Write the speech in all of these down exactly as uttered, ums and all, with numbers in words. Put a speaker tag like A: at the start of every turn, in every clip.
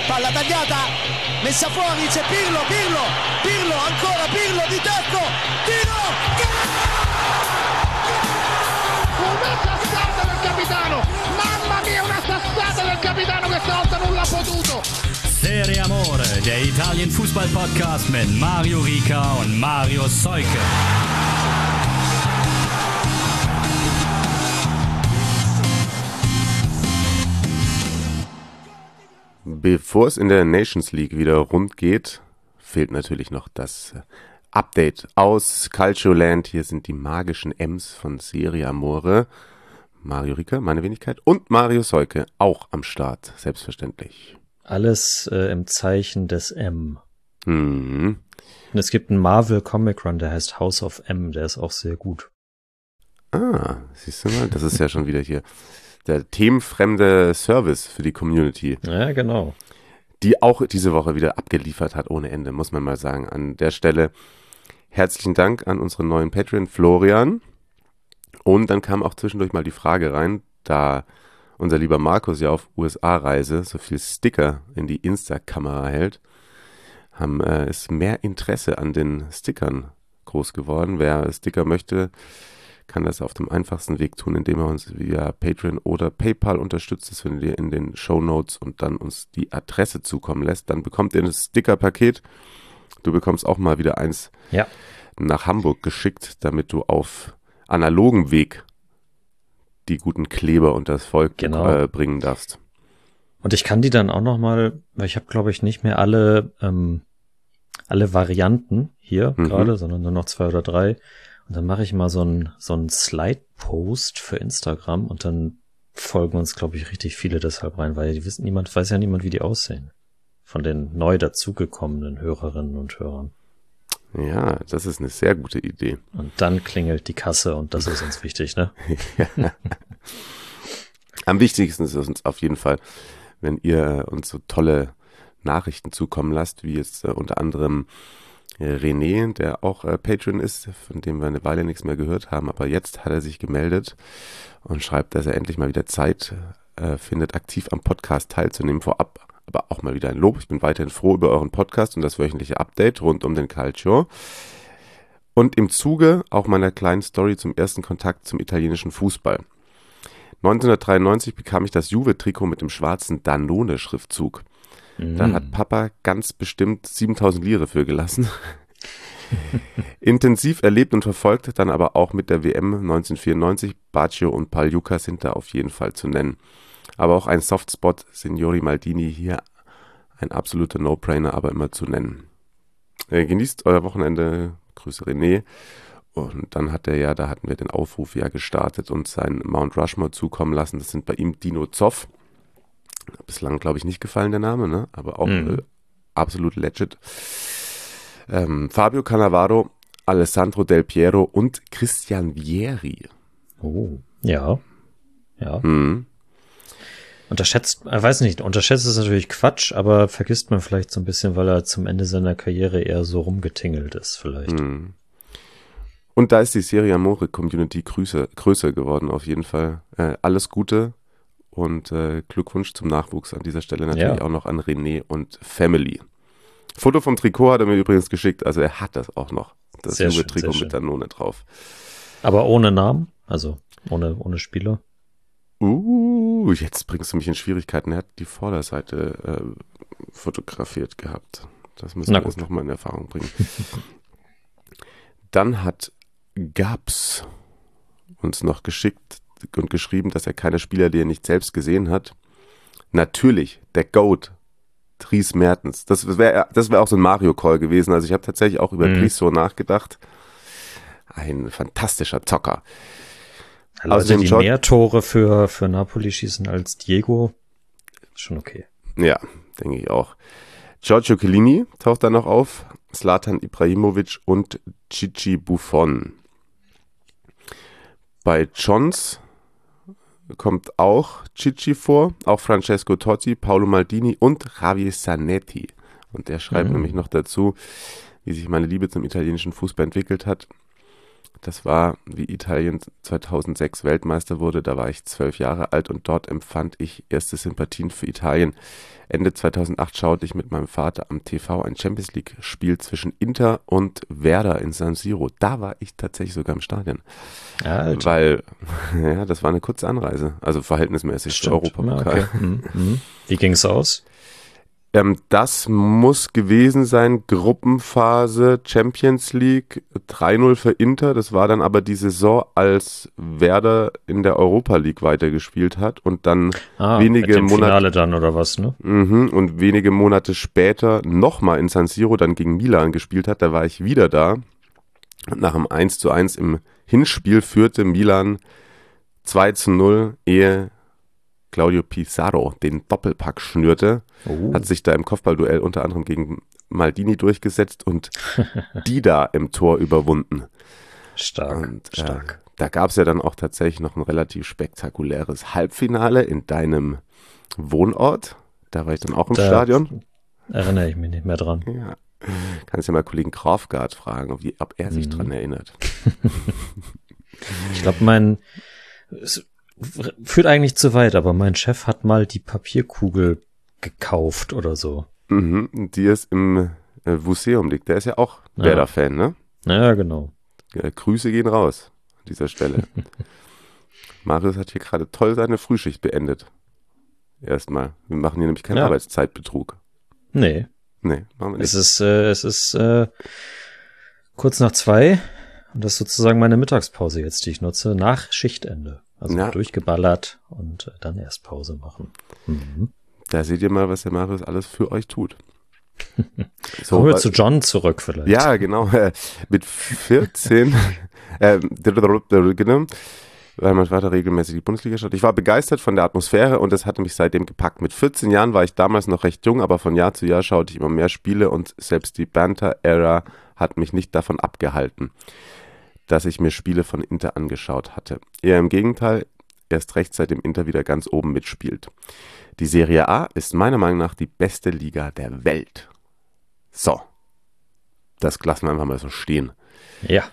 A: palla tagliata, messa fuori, c'è Pirlo, Pirlo, Pirlo, ancora Pirlo di tacco, tiro,
B: una sassata del capitano, mamma mia, una sassata del capitano che stavolta non l'ha potuto.
C: Serie Amore, der Italien-Fußball-Podcast mit Mario Rica und Mario Seuke.
D: Bevor es in der Nations League wieder rund geht, fehlt natürlich noch das Update aus Calcioland. Hier sind die magischen M's von Serie Amore. Mario Rica, meine Wenigkeit, und Mario Seuke auch am Start, selbstverständlich.
E: Alles äh, im Zeichen des M.
D: Mhm.
E: Und es gibt einen Marvel Comic Run, der heißt House of M, der ist auch sehr gut.
D: Ah, siehst du mal, das ist ja schon wieder hier der themenfremde Service für die Community.
E: Ja, genau.
D: Die auch diese Woche wieder abgeliefert hat ohne Ende, muss man mal sagen. An der Stelle herzlichen Dank an unseren neuen Patreon Florian. Und dann kam auch zwischendurch mal die Frage rein, da unser lieber Markus ja auf U S A-Reise so viel Sticker in die Insta-Kamera hält, haben, äh, ist mehr Interesse an den Stickern groß geworden. Wer Sticker möchte, kann das auf dem einfachsten Weg tun, indem er uns via Patreon oder PayPal unterstützt. Das findet ihr in den Shownotes und dann uns die Adresse zukommen lässt. Dann bekommt ihr ein Sticker-Paket. Du bekommst auch mal wieder eins
E: ja.
D: nach Hamburg geschickt, damit du auf analogem Weg die guten Kleber und das Volk
E: genau.
D: äh, bringen darfst.
E: Und ich kann die dann auch nochmal, weil ich habe glaube ich nicht mehr alle ähm, alle Varianten hier mhm. gerade, sondern nur noch zwei oder drei. Und dann mache ich mal so einen so einen Slide-Post für Instagram und dann folgen uns, glaube ich, richtig viele deshalb rein, weil die wissen, niemand weiß ja niemand, wie die aussehen. Von den neu dazugekommenen Hörerinnen und Hörern.
D: Ja, das ist eine sehr gute Idee.
E: Und dann klingelt die Kasse und das ist uns wichtig, ne?
D: Ja. Am wichtigsten ist es uns auf jeden Fall, wenn ihr uns so tolle Nachrichten zukommen lasst, wie jetzt äh, unter anderem René, der auch äh, Patreon ist, von dem wir eine Weile nichts mehr gehört haben, aber jetzt hat er sich gemeldet und schreibt, dass er endlich mal wieder Zeit äh, findet, aktiv am Podcast teilzunehmen. Vorab aber auch mal wieder ein Lob. Ich bin weiterhin froh über euren Podcast und das wöchentliche Update rund um den Calcio. Und im Zuge auch meiner kleinen Story zum ersten Kontakt zum italienischen Fußball. neunzehnhundertdreiundneunzig bekam ich das Juve-Trikot mit dem schwarzen Danone-Schriftzug.
E: Mhm.
D: Da hat Papa ganz bestimmt siebentausend Lire für gelassen. Intensiv erlebt und verfolgt, dann aber auch mit der W M neunzehnhundertvierundneunzig. Baggio und Pagliuca sind da auf jeden Fall zu nennen. Aber auch ein Softspot, Signori Maldini, hier ein absoluter No-Brainer, aber immer zu nennen. Äh, genießt euer Wochenende, Grüße René. Und dann hat er ja, da hatten wir den Aufruf ja gestartet und seinen Mount Rushmore zukommen lassen. Das sind bei ihm Dino Zoff. Bislang, glaube ich, nicht gefallen, der Name, ne? Aber auch mhm. äh, absolut legit. Ähm, Fabio Cannavaro, Alessandro Del Piero und Christian Vieri.
E: Oh, ja. Ja.
D: Mhm.
E: Unterschätzt, ich weiß nicht, unterschätzt ist natürlich Quatsch, aber vergisst man vielleicht so ein bisschen, weil er zum Ende seiner Karriere eher so rumgetingelt ist vielleicht.
D: Mhm. Und da ist die Serie Amore Community größer, größer geworden auf jeden Fall. Äh, alles Gute und äh, Glückwunsch zum Nachwuchs an dieser Stelle natürlich ja. auch noch an René und Family. Foto vom Trikot hat er mir übrigens geschickt, also er hat das auch noch, das junge Trikot mit Danone drauf.
E: Aber ohne Namen, also ohne, ohne Spieler.
D: Uh, jetzt bringst du mich in Schwierigkeiten. Er hat die Vorderseite äh, fotografiert gehabt. Das müssen wir jetzt nochmal in Erfahrung bringen. Dann hat Gabs uns noch geschickt und geschrieben, dass er keine Spieler, die er nicht selbst gesehen hat. Natürlich, der GOAT, Dries Mertens. Das wäre das wär auch so ein Mario-Call gewesen. Also ich habe tatsächlich auch über mhm. Dries so nachgedacht. Ein fantastischer Zocker.
E: Also die mehr Tore für, für Napoli schießen als Diego, ist schon okay.
D: Ja, denke ich auch. Giorgio Chiellini taucht da noch auf, Zlatan Ibrahimovic und Gigi Buffon. Bei Johns kommt auch Gigi vor, auch Francesco Totti, Paolo Maldini und Javier Zanetti. Und der schreibt mhm. nämlich noch dazu, wie sich meine Liebe zum italienischen Fußball entwickelt hat. Das war, wie Italien zweitausendsechs Weltmeister wurde. Da war ich zwölf Jahre alt und dort empfand ich erste Sympathien für Italien. Ende zweitausendacht schaute ich mit meinem Vater am T V ein Champions-League-Spiel zwischen Inter und Werder in San Siro. Da war ich tatsächlich sogar im Stadion.
E: Alter.
D: Weil, ja, das war eine kurze Anreise. Also verhältnismäßig für Europapokal.
E: Ja, okay. mhm. Mhm. Wie ging's aus?
D: Ähm, das muss gewesen sein, Gruppenphase Champions League, drei null für Inter. Das war dann aber die Saison, als Werder in der Europa League weitergespielt hat und dann
E: ah,
D: wenige
E: mit dem
D: Monate
E: Finale dann oder was, ne?
D: Mhm, und wenige Monate später nochmal in San Siro dann gegen Milan gespielt hat. Da war ich wieder da. Und nach dem eins zu eins im Hinspiel führte Milan zwei zu null, ehe Claudio Pizarro den Doppelpack schnürte,
E: oh.
D: hat sich da im Kopfballduell unter anderem gegen Maldini durchgesetzt und Dida im Tor überwunden.
E: Stark,
D: und, äh,
E: stark.
D: Da gab es ja dann auch tatsächlich noch ein relativ spektakuläres Halbfinale in deinem Wohnort. Da war ich dann auch im
E: da
D: Stadion.
E: Erinnere ich mich nicht mehr dran.
D: Ja. Kannst ja mal Kollegen Krafgard fragen, wie, ob er sich mhm. dran erinnert.
E: Ich glaube, mein... Es führt eigentlich zu weit, aber mein Chef hat mal die Papierkugel gekauft oder so.
D: Mhm, die ist im äh, Museum liegt. Der ist ja auch ja. Werder-Fan, ne?
E: Ja, genau.
D: Ja, Grüße gehen raus an dieser Stelle. Marius hat hier gerade toll seine Frühschicht beendet. Erstmal. Wir machen hier nämlich keinen ja. Arbeitszeitbetrug.
E: Nee.
D: Nee, machen wir nicht.
E: Es ist, äh, es ist äh, kurz nach zwei und das ist sozusagen meine Mittagspause jetzt, die ich nutze, nach Schichtende. Also ja. durchgeballert und dann erst Pause machen. Mhm.
D: Da seht ihr mal, was der Marius alles für euch tut.
E: So, kommen wir zu John zurück vielleicht.
D: Ja, genau. Äh, mit vierzehn, äh, weil mein Vater regelmäßig die Bundesliga schaut. Ich war begeistert von der Atmosphäre und es hatte mich seitdem gepackt. Mit vierzehn Jahren war ich damals noch recht jung, aber von Jahr zu Jahr schaute ich immer mehr Spiele und selbst die Banter-Ära hat mich nicht davon abgehalten, dass ich mir Spiele von Inter angeschaut hatte. Eher im Gegenteil, erst recht seitdem Inter wieder ganz oben mitspielt. Die Serie A ist meiner Meinung nach die beste Liga der Welt. So, das lassen wir einfach mal so stehen.
E: Ja.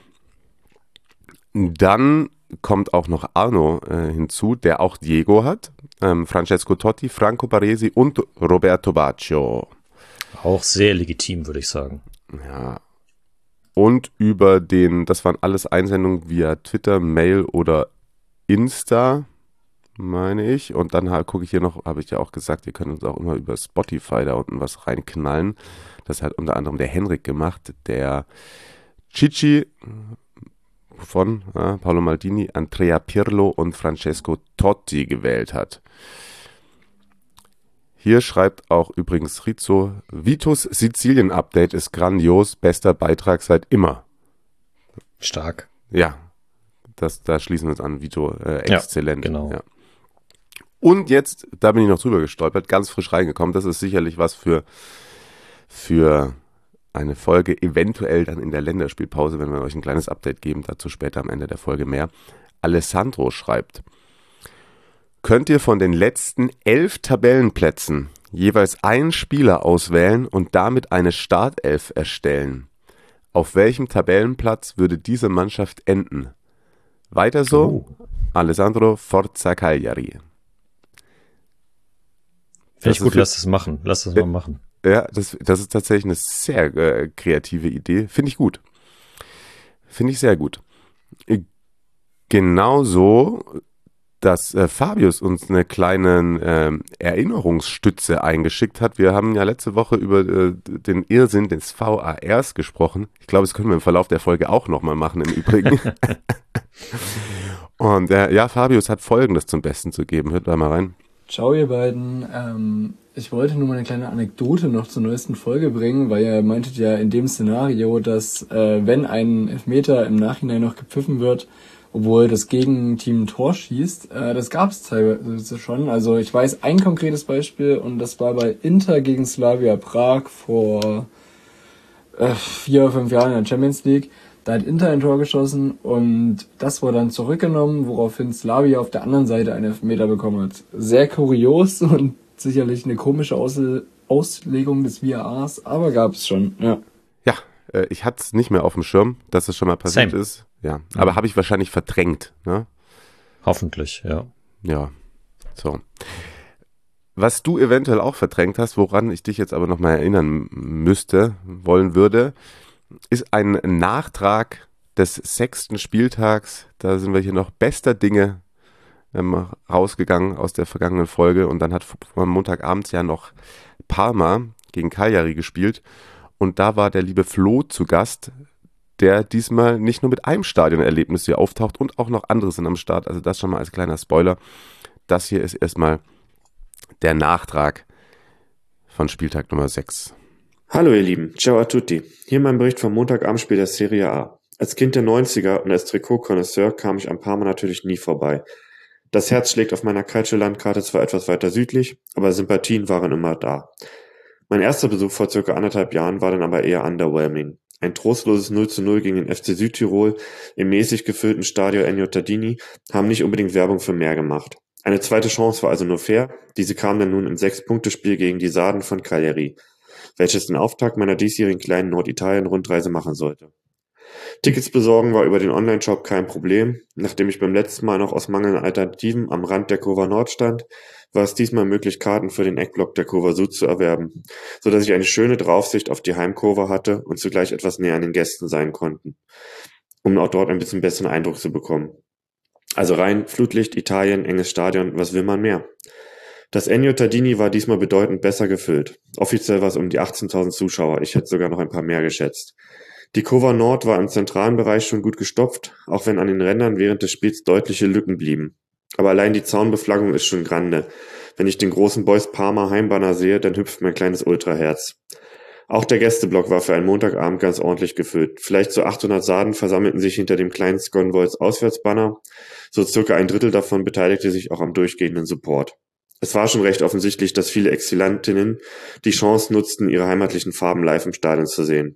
D: Dann kommt auch noch Arno äh, hinzu, der auch Diego hat, ähm, Francesco Totti, Franco Baresi und Roberto Baggio.
E: Auch sehr legitim, würde ich sagen.
D: Ja. Und über den, das waren alles Einsendungen via Twitter, Mail oder Insta, meine ich. Und dann gucke ich hier noch, habe ich ja auch gesagt, ihr könnt uns auch immer über Spotify da unten was reinknallen. Das hat unter anderem der Henrik gemacht, der Chichi von äh, Paolo Maldini, Andrea Pirlo und Francesco Totti gewählt hat. Hier schreibt auch übrigens Rizzo, Vitos Sizilien-Update ist grandios, bester Beitrag seit immer.
E: Stark.
D: Ja, das, da schließen wir uns an, Vito, äh, exzellent.
E: Ja, genau.
D: Ja. Und jetzt, da bin ich noch drüber gestolpert, ganz frisch reingekommen, das ist sicherlich was für, für eine Folge, eventuell dann in der Länderspielpause, wenn wir euch ein kleines Update geben, dazu später am Ende der Folge mehr. Alessandro schreibt, könnt ihr von den letzten elf Tabellenplätzen jeweils einen Spieler auswählen und damit eine Startelf erstellen? Auf welchem Tabellenplatz würde diese Mannschaft enden? Weiter so, oh. Alessandro Forza Cagliari.
E: Finde ich gut, lass das machen. Lass das mal machen.
D: Ja, das, das ist tatsächlich eine sehr äh, kreative Idee. Finde ich gut. Finde ich sehr gut. Genauso, dass äh, Fabius uns eine kleine äh, Erinnerungsstütze eingeschickt hat. Wir haben ja letzte Woche über äh, den Irrsinn des V A Rs gesprochen. Ich glaube, das können wir im Verlauf der Folge auch nochmal machen im Übrigen. Und äh, ja, Fabius hat Folgendes zum Besten zu geben. Hört da mal rein.
F: Ciao ihr beiden. Ähm, ich wollte nur mal eine kleine Anekdote noch zur neuesten Folge bringen, weil ihr meintet ja in dem Szenario, dass äh, wenn ein Elfmeter im Nachhinein noch gepfiffen wird, obwohl das Gegenteam ein Tor schießt, äh, das gab es teilweise schon. Also ich weiß ein konkretes Beispiel und das war bei Inter gegen Slavia Prag vor äh, vier oder fünf Jahren in der Champions League. Da hat Inter ein Tor geschossen und das wurde dann zurückgenommen, woraufhin Slavia auf der anderen Seite einen Elfmeter bekommen hat. Sehr kurios und sicherlich eine komische Ausle- Auslegung des V A Rs, aber gab es schon, ja.
D: Ja, äh, ich hatte es nicht mehr auf dem Schirm, dass es schon mal passiert
E: Same.
D: ist. ja. Aber habe ich wahrscheinlich verdrängt, ne?
E: Hoffentlich, ja.
D: Ja, so. Was du eventuell auch verdrängt hast, woran ich dich jetzt aber nochmal erinnern müsste, wollen würde, ist ein Nachtrag des sechsten Spieltags. Da sind wir hier noch bester Dinge ähm, rausgegangen aus der vergangenen Folge. Und dann hat am Montagabend ja noch Parma gegen Cagliari gespielt. Und da war der liebe Flo zu Gast, der diesmal nicht nur mit einem Stadionerlebnis hier auftaucht und auch noch andere sind am Start. Also das schon mal als kleiner Spoiler. Das hier ist erstmal der Nachtrag von Spieltag Nummer sechs.
G: Hallo ihr Lieben, ciao a tutti. Hier mein Bericht vom Montagabendspiel der Serie A. Als Kind der neunziger und als Trikot-Connoisseur kam ich an Parma natürlich nie vorbei. Das Herz schlägt auf meiner Calcio-Landkarte zwar etwas weiter südlich, aber Sympathien waren immer da. Mein erster Besuch vor circa anderthalb Jahren war dann aber eher underwhelming. Ein trostloses null zu null gegen den F C Südtirol im mäßig gefüllten Stadio Ennio Tardini haben nicht unbedingt Werbung für mehr gemacht. Eine zweite Chance war also nur fair, diese kam dann nun im Sechs-Punkte-Spiel gegen die Sarden von Cagliari, welches den Auftakt meiner diesjährigen kleinen Norditalien-Rundreise machen sollte. Tickets besorgen war über den Online-Shop kein Problem. Nachdem ich beim letzten Mal noch aus mangelnden Alternativen am Rand der Curva Nord stand, war es diesmal möglich, Karten für den Eckblock der Curva Sud zu erwerben, so dass ich eine schöne Draufsicht auf die Heimkurve hatte und zugleich etwas näher an den Gästen sein konnten, um auch dort ein bisschen besseren Eindruck zu bekommen. Also rein, Flutlicht, Italien, enges Stadion, was will man mehr? Das Ennio Tardini war diesmal bedeutend besser gefüllt. Offiziell war es um die achtzehntausend Zuschauer, ich hätte sogar noch ein paar mehr geschätzt. Die Curva Nord war im zentralen Bereich schon gut gestopft, auch wenn an den Rändern während des Spiels deutliche Lücken blieben. Aber allein die Zaunbeflaggung ist schon grande. Wenn ich den großen Boys Parma Heimbanner sehe, dann hüpft mein kleines Ultraherz. Auch der Gästeblock war für einen Montagabend ganz ordentlich gefüllt. Vielleicht so achthundert Sarden versammelten sich hinter dem kleinen Sconvolts Auswärtsbanner. So circa ein Drittel davon beteiligte sich auch am durchgehenden Support. Es war schon recht offensichtlich, dass viele Exilantinnen die Chance nutzten, ihre heimatlichen Farben live im Stadion zu sehen.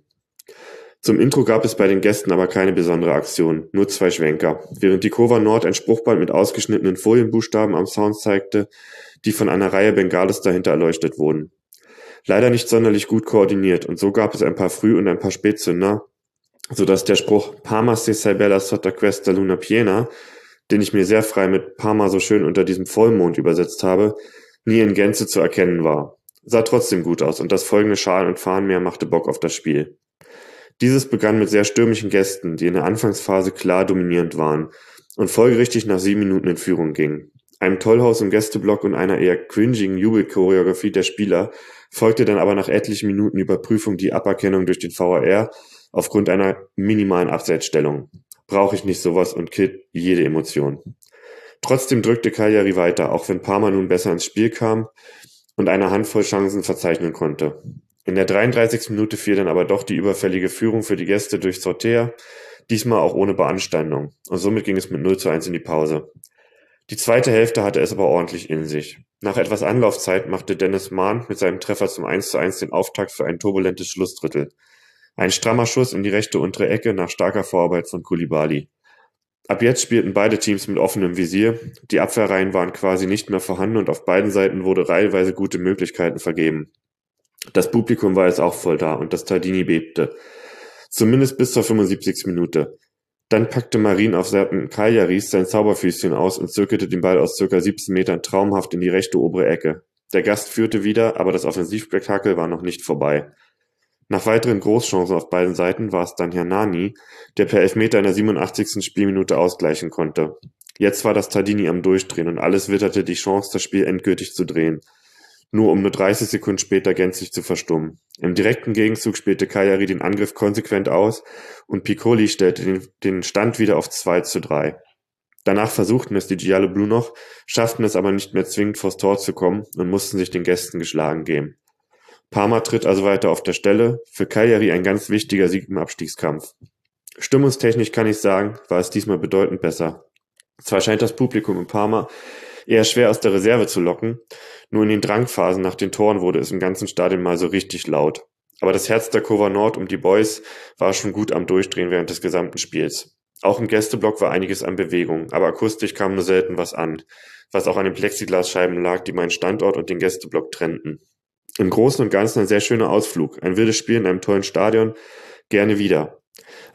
G: Zum Intro gab es bei den Gästen aber keine besondere Aktion, nur zwei Schwenker. Während die Curva Nord ein Spruchband mit ausgeschnittenen Folienbuchstaben am Sound zeigte, die von einer Reihe Bengalis dahinter erleuchtet wurden. Leider nicht sonderlich gut koordiniert und so gab es ein paar Früh- und ein paar Spätzünder, sodass der Spruch Parma se sei bella sotto questa luna piena, den ich mir sehr frei mit Parma so schön unter diesem Vollmond übersetzt habe, nie in Gänze zu erkennen war. Sah trotzdem gut aus und das folgende Schal- und Fahnenmeer machte Bock auf das Spiel. Dieses begann mit sehr stürmischen Gästen, die in der Anfangsphase klar dominierend waren und folgerichtig nach sieben Minuten in Führung gingen. Einem Tollhaus im Gästeblock und einer eher cringigen Jubelchoreografie der Spieler folgte dann aber nach etlichen Minuten Überprüfung die Aberkennung durch den V A R aufgrund einer minimalen Abseitsstellung. Brauche ich nicht sowas und killt jede Emotion. Trotzdem drückte Cagliari weiter, auch wenn Parma nun besser ins Spiel kam und eine Handvoll Chancen verzeichnen konnte. In der dreiunddreißigsten Minute fiel dann aber doch die überfällige Führung für die Gäste durch Sortea, diesmal auch ohne Beanstandung, und somit ging es mit null zu eins in die Pause. Die zweite Hälfte hatte es aber ordentlich in sich. Nach etwas Anlaufzeit machte Dennis Mahn mit seinem Treffer zum eins zu eins den Auftakt für ein turbulentes Schlussdrittel. Ein strammer Schuss in die rechte untere Ecke nach starker Vorarbeit von Koulibaly. Ab jetzt spielten beide Teams mit offenem Visier, die Abwehrreihen waren quasi nicht mehr vorhanden und auf beiden Seiten wurde reihenweise gute Möglichkeiten vergeben. Das Publikum war jetzt auch voll da und das Tardini bebte. Zumindest bis zur fünfundsiebzigsten Minute. Dann packte Marin auf Seiten Cagliaris sein Zauberfüßchen aus und zirkelte den Ball aus circa siebzehn Metern traumhaft in die rechte obere Ecke. Der Gast führte wieder, aber das Offensivspektakel war noch nicht vorbei. Nach weiteren Großchancen auf beiden Seiten war es dann Hernani, der per Elfmeter in der siebenundachtzigsten Spielminute ausgleichen konnte. Jetzt war das Tardini am Durchdrehen und alles witterte die Chance, das Spiel endgültig zu drehen. Nur um nur dreißig Sekunden später gänzlich zu verstummen. Im direkten Gegenzug spielte Cagliari den Angriff konsequent aus und Piccoli stellte den, den Stand wieder auf zwei zu drei. Danach versuchten es die Giallo-Blu noch, schafften es aber nicht mehr zwingend vors Tor zu kommen und mussten sich den Gästen geschlagen geben. Parma tritt also weiter auf der Stelle, für Cagliari ein ganz wichtiger Sieg im Abstiegskampf. Stimmungstechnisch kann ich sagen, war es diesmal bedeutend besser. Zwar scheint das Publikum in Parma eher schwer aus der Reserve zu locken, nur in den Drangphasen nach den Toren wurde es im ganzen Stadion mal so richtig laut. Aber das Herz der Curva Nord um die Boys war schon gut am Durchdrehen während des gesamten Spiels. Auch im Gästeblock war einiges an Bewegung, aber akustisch kam nur selten was an, was auch an den Plexiglasscheiben lag, die meinen Standort und den Gästeblock trennten. Im Großen und Ganzen ein sehr schöner Ausflug, ein wildes Spiel in einem tollen Stadion, gerne wieder. Ach,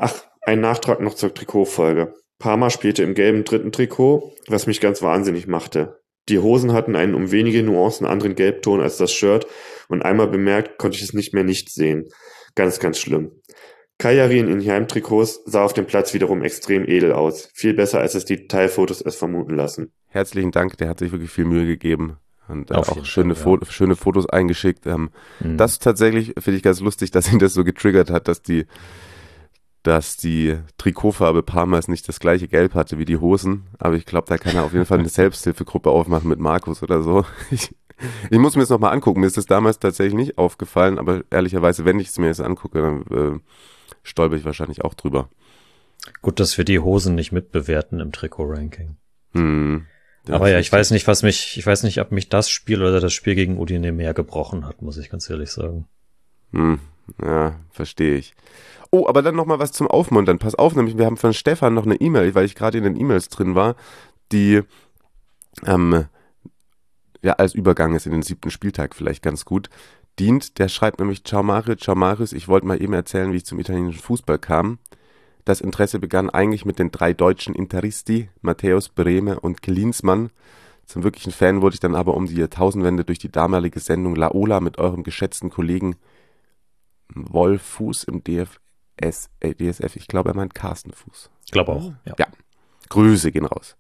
G: Ein Nachtrag noch zur Trikotfolge. Parma spielte im gelben dritten Trikot, was mich ganz wahnsinnig machte. Die Hosen hatten einen um wenige Nuancen anderen Gelbton als das Shirt und einmal bemerkt, konnte ich es nicht mehr nicht sehen. Ganz, ganz schlimm. Kajarin in Heimtrikots sah auf dem Platz wiederum extrem edel aus. Viel besser, als es die Teilfotos es vermuten lassen.
D: Herzlichen Dank, der hat sich wirklich viel Mühe gegeben und äh,
E: Auf
D: auch
E: jeden
D: schöne,
E: Fall,
D: Fo- schöne Fotos eingeschickt. Ähm,
E: Mhm.
D: Das tatsächlich finde ich ganz lustig, dass ihn das so getriggert hat, dass die, dass die Trikotfarbe Parmas nicht das gleiche Gelb hatte wie die Hosen. Aber ich glaube, da kann er auf jeden Fall eine Selbsthilfegruppe aufmachen mit Markus oder so. Ich, ich muss mir das nochmal angucken. Mir ist das damals tatsächlich nicht aufgefallen, aber ehrlicherweise, wenn ich es mir jetzt angucke, dann äh, stolper ich wahrscheinlich auch drüber.
E: Gut, dass wir die Hosen nicht mitbewerten im Trikot-Ranking.
D: Hm, das
E: Aber
D: ist
E: ja, ich
D: richtig.
E: weiß nicht, was mich, ich weiß nicht, ob mich das Spiel oder das Spiel gegen Udine mehr gebrochen hat, muss ich ganz ehrlich sagen.
D: Hm, ja, verstehe ich. Oh, aber dann nochmal was zum Aufmuntern. Pass auf, nämlich wir haben von Stefan noch eine E-Mail, weil ich gerade in den E-Mails drin war, die ähm, ja als Übergang ist in den siebten Spieltag vielleicht ganz gut dient. Der schreibt nämlich: Ciao Mario, ciao Marius, ich wollte mal eben erzählen, wie ich zum italienischen Fußball kam. Das Interesse begann eigentlich mit den drei deutschen Interisti, Matthäus, Brehme und Klinsmann. Zum wirklichen Fan wurde ich dann aber um die Jahrtausendwende durch die damalige Sendung La Ola mit eurem geschätzten Kollegen Wolf Fuß im D F S, äh, D S F, ich glaube, er meint Carsten Fuß.
E: Ich glaube auch, ja.
D: Ja, Grüße gehen raus.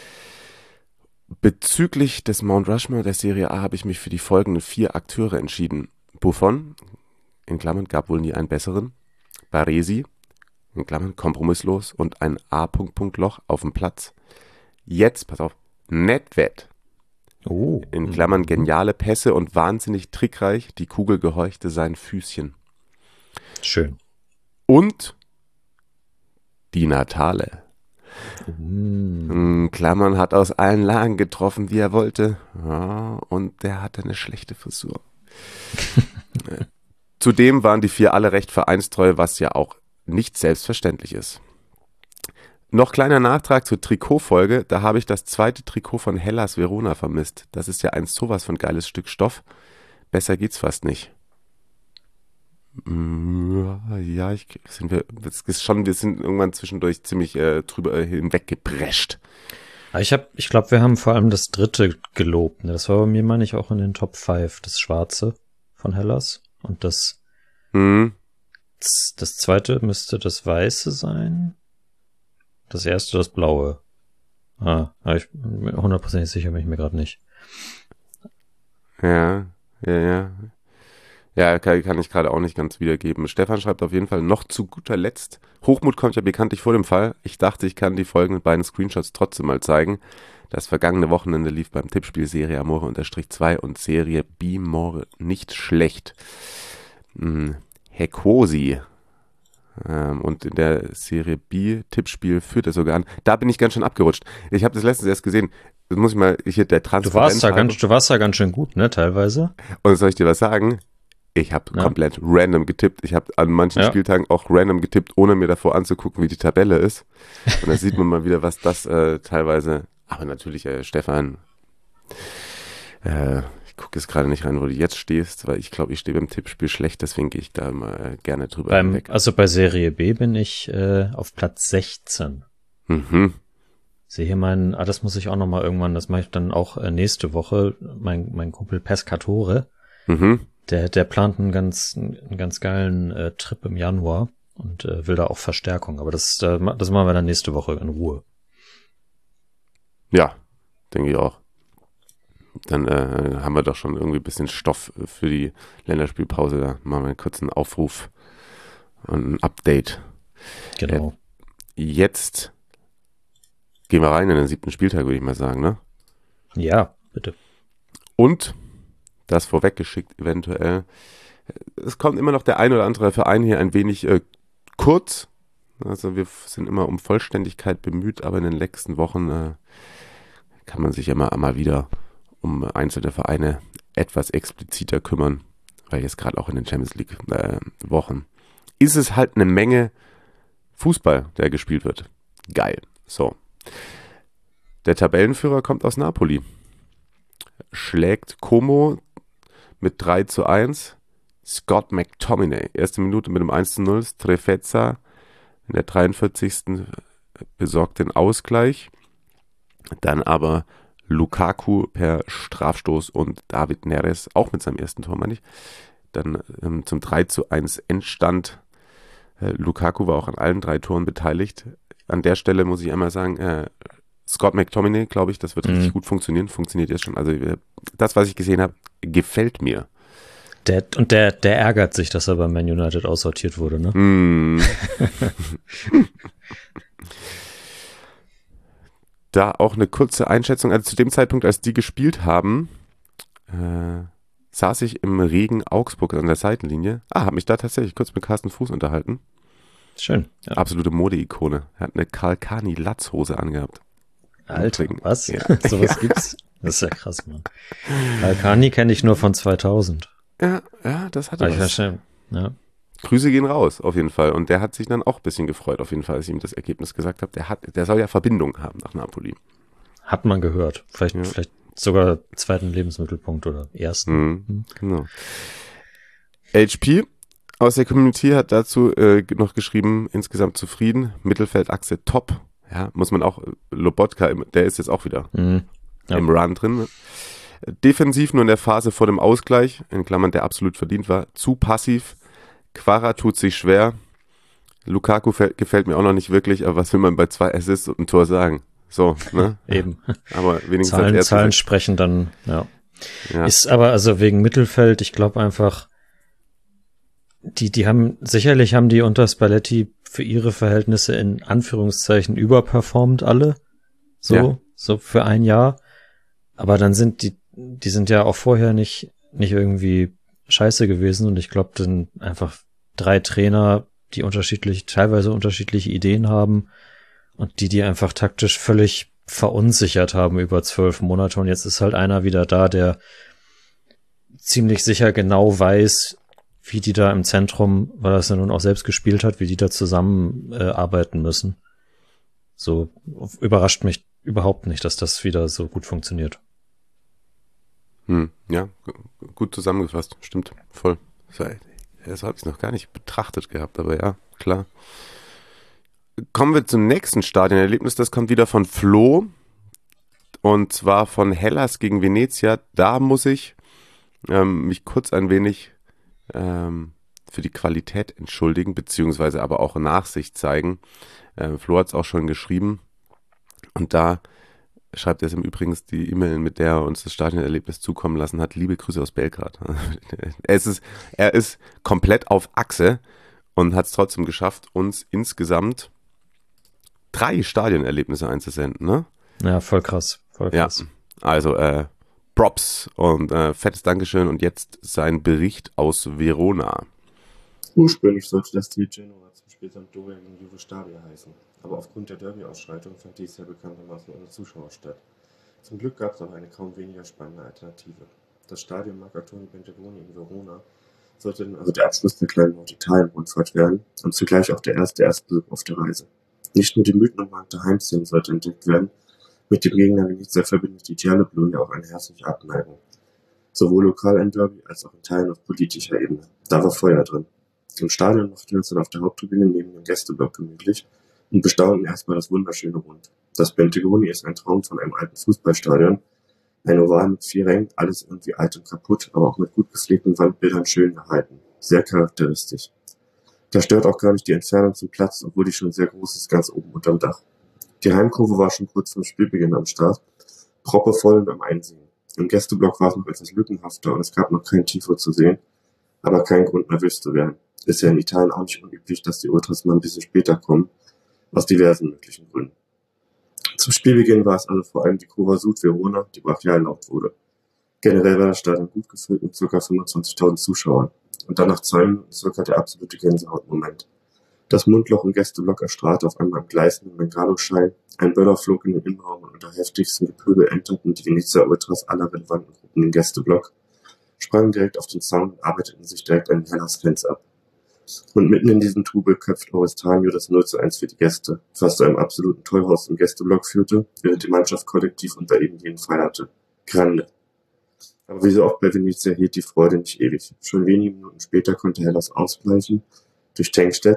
D: Bezüglich des Mount Rushmore der Serie A habe ich mich für die folgenden vier Akteure entschieden. Buffon, in Klammern, gab wohl nie einen besseren. Baresi, in Klammern, kompromisslos und ein A-Punkt-Punkt-Loch auf dem Platz. Jetzt, pass auf, Nedved,
E: Oh.
D: in Klammern, geniale Pässe und wahnsinnig trickreich, die Kugel gehorchte seinen Füßchen.
E: Schön.
D: Und die Natale.
E: Mm.
D: In Klammern, hat aus allen Lagen getroffen, wie er wollte. Ja, und der hatte eine schlechte Frisur. Zudem waren die vier alle recht vereinstreu, was ja auch nicht selbstverständlich ist. Noch kleiner Nachtrag zur Trikotfolge. Da habe ich das zweite Trikot von Hellas Verona vermisst. Das ist ja ein sowas von geiles Stück Stoff. Besser geht's fast nicht. Ja, ich, sind wir, das ist schon, wir sind irgendwann zwischendurch ziemlich äh, drüber äh, hinweggeprescht.
E: Aber ich hab, ich glaube, wir haben vor allem das dritte gelobt. Ne? Das war bei mir, meine ich, auch in den Top fünf. Das Schwarze von Hellas. Und das,
D: Hm.
E: das zweite müsste das Weiße sein. Das erste das Blaue. Ah, aber ich bin hundertprozentig sicher, bin ich mir gerade nicht.
D: Ja, ja, ja. Ja, kann, kann ich gerade auch nicht ganz wiedergeben. Stefan schreibt auf jeden Fall noch zu guter Letzt: Hochmut kommt ja bekanntlich vor dem Fall. Ich dachte, ich kann die folgenden beiden Screenshots trotzdem mal zeigen. Das vergangene Wochenende lief beim Tippspiel Serie Amore unterstrich zwei und Serie B-More nicht schlecht. Hm, Hekosi. Ähm, und in der Serie B Tippspiel führt er sogar an. Da bin ich ganz schön abgerutscht. Ich habe das letztens erst gesehen. Das muss ich mal hier der
E: Du
D: Transparenz
E: warst da
D: halber-
E: ganz, du warst da ganz schön gut, ne, teilweise.
D: Und soll ich dir was sagen? Ich habe
E: Ja.
D: komplett random getippt. Ich habe an manchen
E: Ja.
D: Spieltagen auch random getippt, ohne mir davor anzugucken, wie die Tabelle ist. Und da sieht man mal wieder, was das äh, teilweise... Aber natürlich, äh, Stefan, äh, ich gucke jetzt gerade nicht rein, wo du jetzt stehst, weil ich glaube, ich stehe beim Tippspiel schlecht, deswegen gehe ich da immer äh, gerne drüber
E: Beim,
D: hinweg.
E: also bei Serie B bin ich äh, auf Platz sechzehn.
D: Mhm.
E: Sehe hier meinen, ah, das muss ich auch noch mal irgendwann, das mache ich dann auch äh, nächste Woche, mein, mein Kumpel Pescatore,
D: Mhm.
E: der, der plant einen ganz, einen ganz geilen äh, Trip im Januar und äh, will da auch Verstärkung, aber das, äh, ma- das machen wir dann nächste Woche in Ruhe.
D: Ja, denke ich auch. Dann äh, haben wir doch schon irgendwie ein bisschen Stoff für die Länderspielpause. Da machen wir kurz einen Aufruf und ein Update.
E: Genau.
D: Jetzt gehen wir rein in den siebten Spieltag, würde ich mal sagen, ne?
E: Ja, bitte.
D: Und, das vorweggeschickt eventuell, es kommt immer noch der ein oder andere Verein hier ein wenig äh, kurz. Also wir sind immer um Vollständigkeit bemüht, aber in den letzten Wochen äh, kann man sich immer mal wieder um einzelne Vereine etwas expliziter kümmern, weil jetzt gerade auch in den Champions League äh, Wochen ist es halt eine Menge Fußball, der gespielt wird. Geil. So. Der Tabellenführer kommt aus Napoli. Schlägt Como mit drei zu eins. Scott McTominay, erste Minute mit dem eins zu null. Strefezza in der dreiundvierzigsten besorgt den Ausgleich. Dann aber Lukaku per Strafstoß und David Neres, auch mit seinem ersten Tor, meine ich, dann ähm, zum drei zu eins Endstand. Äh, Lukaku war auch an allen drei Toren beteiligt. An der Stelle muss ich einmal sagen, äh, Scott McTominay, glaube ich, das wird richtig mhm. gut funktionieren. Funktioniert jetzt schon. Also äh, das, was ich gesehen habe, gefällt mir.
E: Der, und der, der ärgert sich, dass er bei Man United aussortiert wurde, ne?
D: Mm. Da auch eine kurze Einschätzung. Also zu dem Zeitpunkt, als die gespielt haben, äh, saß ich im Regen Augsburg an der Seitenlinie. Ah, habe mich da tatsächlich kurz mit Carsten Fuß unterhalten.
E: Schön. Ja.
D: Absolute Mode-Ikone. Er hat eine Karl Kani Latzhose angehabt.
E: Alter, was? Ja. Sowas gibt's? Das ist ja krass, Mann. Karl Kani kenne ich nur von zweitausend.
D: Ja, ja, das hat er.
E: Ich verstehe. Ja.
D: Grüße gehen raus, auf jeden Fall. Und der hat sich dann auch ein bisschen gefreut, auf jeden Fall, als ich ihm das Ergebnis gesagt habe. Der hat, der soll ja Verbindung haben nach Napoli.
E: Hat man gehört. Vielleicht, ja. vielleicht sogar zweiten Lebensmittelpunkt oder ersten.
D: Mhm, mhm. Genau. H P aus der Community hat dazu äh, noch geschrieben, insgesamt zufrieden, Mittelfeldachse top. Ja, muss man auch, Lobotka, der ist jetzt auch wieder mhm. ja. im Run drin. Defensiv nur in der Phase vor dem Ausgleich, in Klammern, der absolut verdient war, zu passiv. Kvara tut sich schwer. Lukaku gefällt mir auch noch nicht wirklich, aber was will man bei zwei Assists und einem Tor sagen? So, ne?
E: Eben.
D: Aber wenigstens
E: Zahlen, Zahlen sprechen dann, ja. ja. Ist aber also wegen Mittelfeld, ich glaube einfach, die, die haben, sicherlich haben die unter Spalletti für ihre Verhältnisse in Anführungszeichen überperformt alle. So, ja. so für ein Jahr. Aber dann sind die, die sind ja auch vorher nicht, nicht irgendwie scheiße gewesen und ich glaube, dann einfach drei Trainer, die unterschiedlich, teilweise unterschiedliche Ideen haben und die, die einfach taktisch völlig verunsichert haben über zwölf Monate und jetzt ist halt einer wieder da, der ziemlich sicher genau weiß, wie die da im Zentrum, weil er es ja nun auch selbst gespielt hat, wie die da zusammen äh, arbeiten müssen. So überrascht mich überhaupt nicht, dass das wieder so gut funktioniert.
D: Hm, ja, g- gut zusammengefasst, stimmt, voll. Das habe ich noch gar nicht betrachtet gehabt, aber ja, klar. Kommen wir zum nächsten Stadionerlebnis, das kommt wieder von Flo und zwar von Hellas gegen Venezia. Da muss ich ähm, mich kurz ein wenig ähm, für die Qualität entschuldigen, beziehungsweise aber auch Nachsicht zeigen. Äh, Flo hat es auch schon geschrieben und da schreibt er es im Übrigen die E-Mail, mit der er uns das Stadionerlebnis zukommen lassen hat. Liebe Grüße aus Belgrad. Es ist, er ist komplett auf Achse und hat es trotzdem geschafft, uns insgesamt drei Stadionerlebnisse einzusenden, ne?
E: Ja, voll krass. Voll krass.
D: Ja, also äh, Props und äh, fettes Dankeschön und jetzt sein Bericht aus Verona.
G: Ursprünglich sollte das Spiel Genova zum Spiel Sampdoria gegen Juve Stabia heißen, aber aufgrund der Derby-Ausschreitung fand dies ja bekanntermaßen ohne Zuschauer statt. Zum Glück gab es aber eine kaum weniger spannende Alternative. Das Stadion Marcantonio Bentegoni in Verona sollte dann also der Abschluss der kleinen Norditalienrundfahrt werden und zugleich auch der erste Erstbesuch auf der Reise. Nicht nur die mythenumrankte Heimszene sollte entdeckt werden, mit dem Gegner Venezia verbindet die Giallo Blu ja auch eine herzliche Abneigung. Sowohl lokal ein Derby als auch in Teilen auf politischer Ebene. Da war Feuer drin. Im Stadion machten wir uns dann auf der Haupttribüne neben dem Gästeblock gemütlich und bestaunten erstmal das wunderschöne Rund. Das Bentegoni ist ein Traum von einem alten Fußballstadion. Ein Oval mit vier Rängen, alles irgendwie alt und kaputt, aber auch mit gut gepflegten Wandbildern schön erhalten. Sehr charakteristisch. Da stört auch gar nicht die Entfernung zum Platz, obwohl die schon sehr groß ist, ganz oben unterm Dach. Die Heimkurve war schon kurz vor Spielbeginn am Start, proppevoll und am Einsehen. Im Gästeblock war es noch etwas lückenhafter und es gab noch kein Tifo zu sehen, aber kein Grund nervös zu werden. Ist ja in Italien auch nicht unüblich, dass die Ultras mal ein bisschen später kommen, aus diversen möglichen Gründen. Zum Spielbeginn war es also vor allem die Curva Sud Verona, die brachial erlaubt wurde. Generell war das Stadion gut gefüllt mit ca. fünfundzwanzigtausend Zuschauern. Und dann nach zwei Minuten circa der absolute Gänsehautmoment. Das Mundloch im Gästeblock erstrahlte auf einmal im gleißenden Bengalo-Schein, ein Böller flog in den Innenraum und unter heftigsten Gepöbel enterten die Venezia Ultras aller relevanten Gruppen den Gästeblock, sprangen direkt auf den Zaun und arbeiteten sich direkt an den Hellas-Fans ab. Und mitten in diesem Trubel köpft Orestanio das null zu eins für die Gäste, was zu einem absoluten Tollhaus im Gästeblock führte, während die Mannschaft kollektiv unter eben jeden feierte. Grande. Aber wie so oft bei Venezia hielt die Freude nicht ewig. Schon wenige Minuten später konnte Hellas ausgleichen durch Tenkstedt,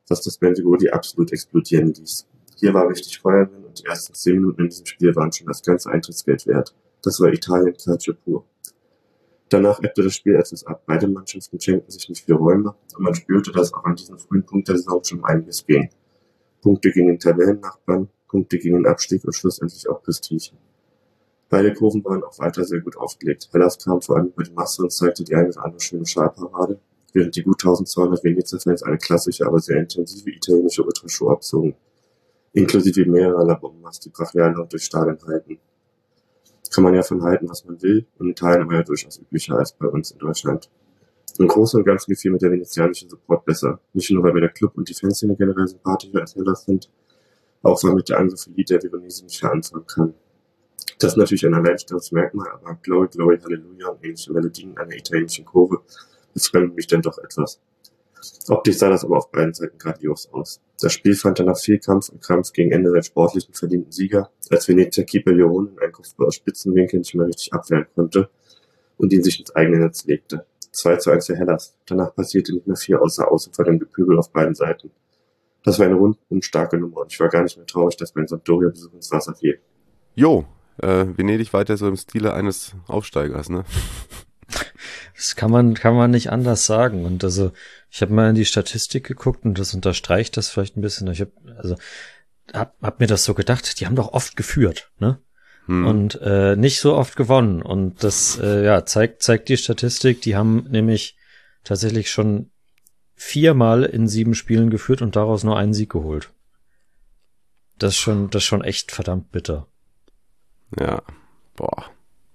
G: was das Mendigodi absolut explodieren ließ. Hier war richtig Feuer drin und die ersten zehn Minuten in diesem Spiel waren schon das ganze Eintrittsgeld wert. Das war Italien Calcio pur. Danach ebbte das Spiel etwas ab. Beide Mannschaften schenkten sich nicht viel Räume und man spürte, dass auch an diesem frühen Punkt der Saison schon um einiges ging. Punkte gegen den Tabellennachbarn, Punkte gegen den Abstieg und schlussendlich auch Prestige. Beide Kurven waren auch weiter sehr gut aufgelegt. Hellas kam vor allem über die Masse und zeigte die eine oder andere schöne Schallparade, während die gut eintausendzweihundert Venezia-Fans eine klassische, aber sehr intensive italienische Ultrashow abzogen, inklusive mehrerer La Bombas, die brachial laut durch Stadien halten. Kann man ja von halten, was man will, in Italien aber ja durchaus üblicher als bei uns in Deutschland. Im Großen und Ganzen gefiel mir der venezianische Support besser, nicht nur weil mir der Club und die Fanszene generell sympathischer als Hellas sind, auch weil mit der Angriffe der Veronese nicht viel anfangen kann. Das ist natürlich ein Alleinstellungsmerkmal, aber Glory, Glory, Halleluja und ähnliche Melodien einer italienischen Kurve befremden mich dann doch etwas. Optisch sah das aber auf beiden Seiten grandios aus. Das Spiel fand dann nach viel Kampf und Krampf gegen Ende seinen sportlichen verdienten Sieger, als Venezia-Keeper Leone einen Kopfball aus Spitzenwinkel nicht mehr richtig abwehren konnte und ihn sich ins eigene Netz legte. zwei zu eins für Hellas. Danach passierte nicht mehr viel außer Außen vor dem Gepöbel auf beiden Seiten. Das war eine rundum starke Nummer und ich war gar nicht mehr traurig, dass mein Sampdoria-Besuch ins Wasser fiel.
D: Jo, äh, Venedig weiter so im Stile eines Aufsteigers, ne?
E: Das kann man, kann man nicht anders sagen. Und also, ich habe mal in die Statistik geguckt und das unterstreicht das vielleicht ein bisschen. Ich habe, also, hab, hab mir das so gedacht, die haben doch oft geführt, ne? Hm. Und äh, nicht so oft gewonnen. Und das, äh, ja, zeigt, zeigt die Statistik. Die haben nämlich tatsächlich schon viermal in sieben Spielen geführt und daraus nur einen Sieg geholt. Das ist schon, das ist schon echt verdammt bitter.
D: Ja, boah.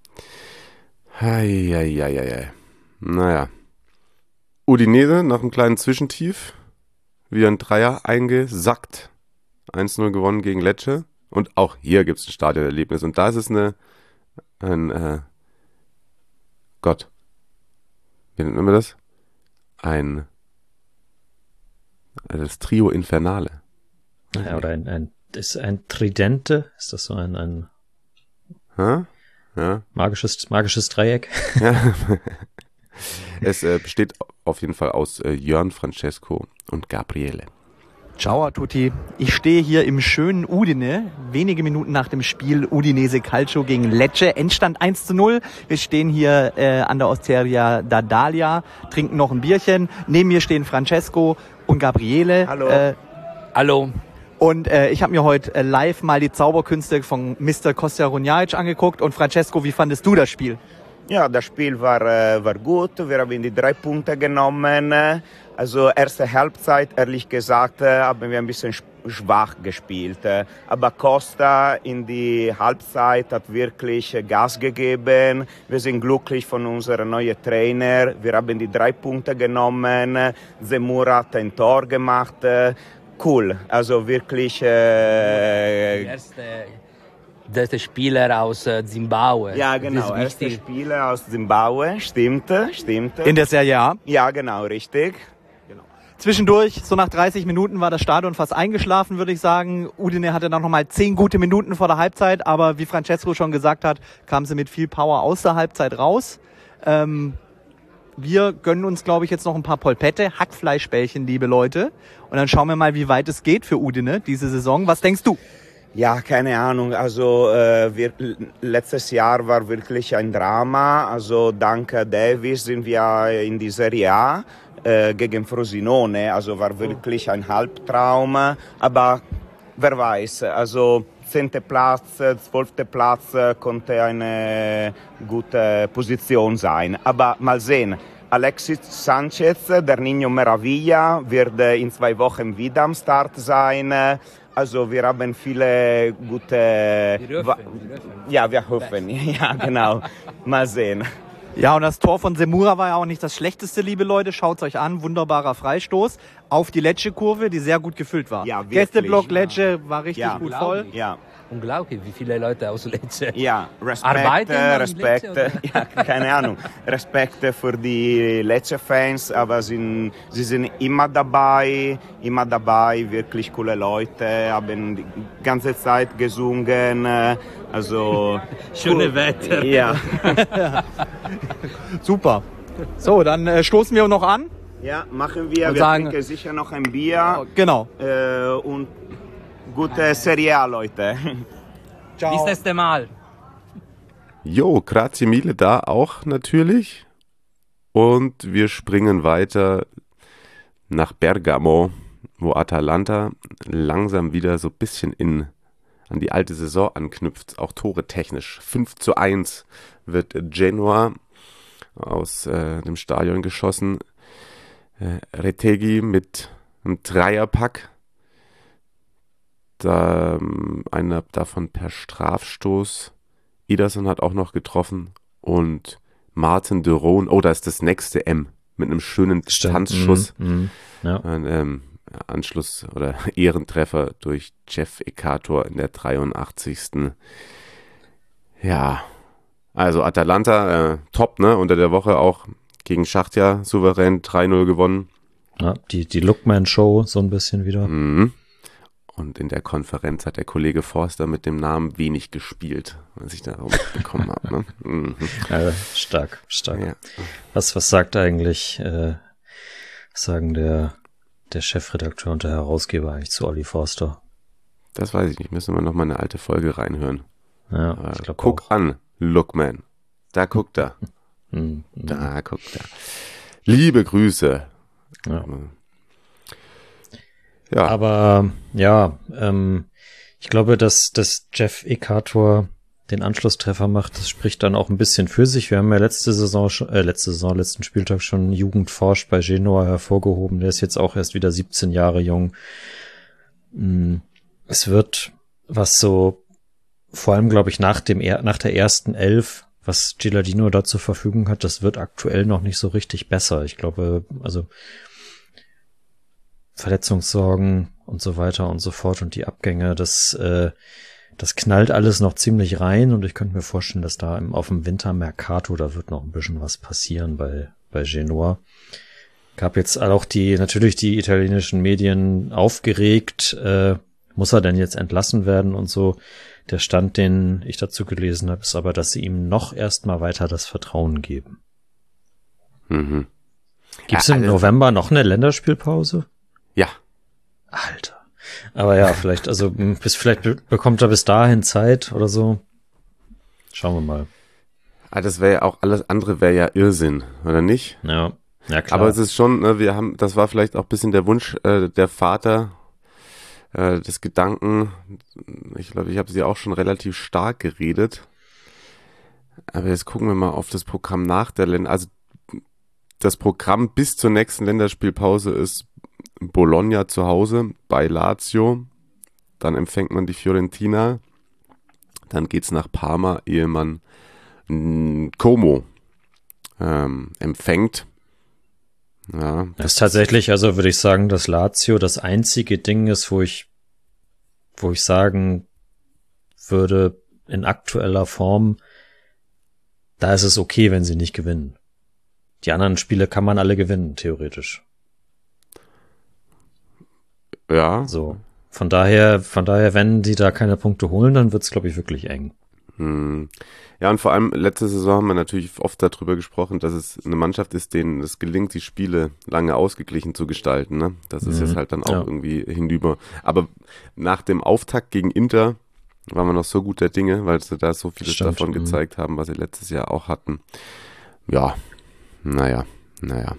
D: Heieieiei. Naja. Udinese nach einem kleinen Zwischentief. Wieder ein Dreier eingesackt. eins null gewonnen gegen Lecce. Und auch hier gibt es ein Stadionerlebnis. Und da ist es eine, ein, äh, Gott. Wie nennt man das? Ein, das Trio Infernale.
E: Ja, oder ein, ein, ist ein Tridente? Ist das so ein, ein
D: Hä? Ja.
E: Magisches, magisches Dreieck.
D: Ja. Es äh, besteht auf jeden Fall aus äh, Jörn, Francesco und Gabriele.
H: Ciao a tutti. Ich stehe hier im schönen Udine, wenige Minuten nach dem Spiel Udinese Calcio gegen Lecce. Endstand eins zu null. Wir stehen hier äh, an der Osteria d'Adalia, trinken noch ein Bierchen. Neben mir stehen Francesco und Gabriele.
I: Hallo.
H: Äh,
I: Hallo.
H: Und äh, ich habe mir heute äh, live mal die Zauberkünste von Mister Kostja Runjaic angeguckt. Und Francesco, wie fandest du das Spiel?
I: Ja, das Spiel war, äh, war gut. Wir haben die drei Punkte genommen. Also erste Halbzeit, ehrlich gesagt, haben wir ein bisschen schwach gespielt. Aber Costa in die Halbzeit hat wirklich Gas gegeben. Wir sind glücklich von unserem neuen Trainer. Wir haben die drei Punkte genommen. Zemura hat ein Tor gemacht. Cool, also wirklich... Äh,
J: Der erste Spieler aus Zimbabwe.
I: Ja, genau, erster Spieler aus Zimbabwe, stimmt, stimmt.
H: In der Serie A?
I: Ja, genau, richtig.
H: Genau. Zwischendurch, so nach dreißig Minuten, war das Stadion fast eingeschlafen, würde ich sagen. Udine hatte dann nochmal zehn gute Minuten vor der Halbzeit, aber wie Francesco schon gesagt hat, kamen sie mit viel Power aus der Halbzeit raus. Ähm, wir gönnen uns, glaube ich, jetzt noch ein paar Polpette, Hackfleischbällchen, liebe Leute. Und dann schauen wir mal, wie weit es geht für Udine diese Saison. Was denkst du?
I: Ja, keine Ahnung. Also äh, wir, letztes Jahr war wirklich ein Drama. Also dank Davis sind wir in die Serie A äh, gegen Frosinone. Also war wirklich ein Halbtraum. Aber wer weiß. Also zehnter Platz, zwölfter Platz konnte eine gute Position sein. Aber mal sehen. Alexis Sanchez, der Niño Meraviglia, wird in zwei Wochen wieder am Start sein. Also wir haben viele gute...
J: Wir hoffen, wir hoffen.
I: Ja, wir hoffen. Ja, genau. Mal sehen.
H: Ja, und das Tor von Zemura war ja auch nicht das schlechteste, liebe Leute. Schaut's euch an. Wunderbarer Freistoß auf die Lecce-Kurve, die sehr gut gefüllt war.
I: Ja,
H: Gästeblock Lecce war richtig
I: ja,
H: gut voll.
I: Ja.
J: Unglaublich, wie viele Leute aus Lecce
I: Ja, Respekt,
J: arbeiten.
I: Respekt,
J: Lecce,
I: ja, keine Ahnung, Respekt für die Lecce-Fans, aber sind, sie sind immer dabei, immer dabei, wirklich coole Leute, haben die ganze Zeit gesungen, also...
J: Schöne
I: cool.
J: Wetter.
I: Ja.
H: Super. So, dann äh, stoßen wir noch an.
I: Ja, machen wir.
H: Und
I: Wir
H: sagen-
I: trinken sicher noch ein Bier.
H: Genau.
I: Äh, und gute Serie A, Leute.
H: Ciao.
J: Bis nächste Mal.
D: Jo, grazie mille da auch natürlich. Und wir springen weiter nach Bergamo, wo Atalanta langsam wieder so ein bisschen in, an die alte Saison anknüpft, auch Tore technisch. fünf zu eins wird Genoa aus äh, dem Stadion geschossen. Äh, Retegui mit einem Dreierpack. Da, ähm, einer davon per Strafstoß. Ederson hat auch noch getroffen. Und Martin de Roon, oh, da ist das nächste M mit einem schönen Distanzschuss.
E: Mhm, mhm, ja.
D: Ein ähm, Anschluss oder Ehrentreffer durch Jeff Ekator in der dreiundachtzigsten Ja, also Atalanta, äh, top, ne? Unter der Woche auch gegen Schachtja souverän drei null gewonnen.
E: Ja, die, die Lookman-Show so ein bisschen wieder.
D: Mhm. Und in der Konferenz hat der Kollege Forster mit dem Namen wenig gespielt, was ich da auch mitbekommen habe. Ne? Mhm.
E: Ja, stark, stark.
D: Ja.
E: Was, was sagt eigentlich, äh, was sagen der, der Chefredakteur und der Herausgeber eigentlich zu Olli Forster?
D: Das weiß ich nicht, müssen wir noch mal eine alte Folge reinhören.
E: Ja,
D: Aber
E: ich glaub
D: guck
E: auch.
D: an, Lookman. Da guckt er.
E: Mhm.
D: Da guckt er. Liebe Grüße.
E: Ja.
D: Ja.
E: Aber ja, ähm, ich glaube, dass, dass Jeff Ekator den Anschlusstreffer macht, das spricht dann auch ein bisschen für sich. Wir haben ja letzte Saison, schon, äh, letzte Saison, letzten Spieltag schon Jugendforsch bei Genoa hervorgehoben. Der ist jetzt auch erst wieder siebzehn Jahre jung. Es wird, was so, vor allem glaube ich nach dem, nach der ersten Elf, was Gilardino da zur Verfügung hat, das wird aktuell noch nicht so richtig besser. Ich glaube, also Verletzungssorgen und so weiter und so fort und die Abgänge, das, äh, das knallt alles noch ziemlich rein und ich könnte mir vorstellen, dass da im, auf dem Wintermercato, da wird noch ein bisschen was passieren bei, bei Genoa. Gab jetzt auch die, natürlich die italienischen Medien aufgeregt, äh, muss er denn jetzt entlassen werden und so. Der Stand, den ich dazu gelesen habe, ist aber, dass sie ihm noch erstmal weiter das Vertrauen geben.
D: Mhm.
E: Gibt's
D: Ja,
E: im
D: also-
E: November noch eine Länderspielpause?
D: Ja.
E: Alter. Aber ja, vielleicht, also bis vielleicht be- bekommt er bis dahin Zeit oder so. Schauen wir mal.
D: Ah, das wäre ja auch, alles andere wäre ja Irrsinn, oder nicht?
E: Ja, ja klar.
D: Aber es ist schon, ne, wir haben, das war vielleicht auch ein bisschen der Wunsch, äh, der Vater äh, des Gedanken. Ich glaube, ich habe sie auch schon relativ stark geredet. Aber jetzt gucken wir mal auf das Programm nach der Länder. Also das Programm bis zur nächsten Länderspielpause ist Bologna zu Hause bei Lazio. Dann empfängt man die Fiorentina. Dann geht's nach Parma, ehe man mh, Como ähm, empfängt. Ja,
E: Das ist tatsächlich, also würde ich sagen, dass Lazio das einzige Ding ist, wo ich, wo ich sagen würde, in aktueller Form, da ist es okay, wenn sie nicht gewinnen. Die anderen Spiele kann man alle gewinnen, theoretisch.
D: ja.
E: So. Von daher, von daher, wenn sie da keine Punkte holen, dann wird's, glaube ich, wirklich eng.
D: Hm. Ja, und vor allem letzte Saison haben wir natürlich oft darüber gesprochen, dass es eine Mannschaft ist, denen es gelingt, die Spiele lange ausgeglichen zu gestalten. Ne? Das ist
E: Mhm.
D: jetzt halt dann auch
E: Ja.
D: irgendwie hinüber. Aber nach dem Auftakt gegen Inter waren wir noch so guter Dinge, weil sie da so vieles
E: Stimmt,
D: davon
E: mhm.
D: gezeigt haben, was sie letztes Jahr auch hatten. Ja, naja, naja.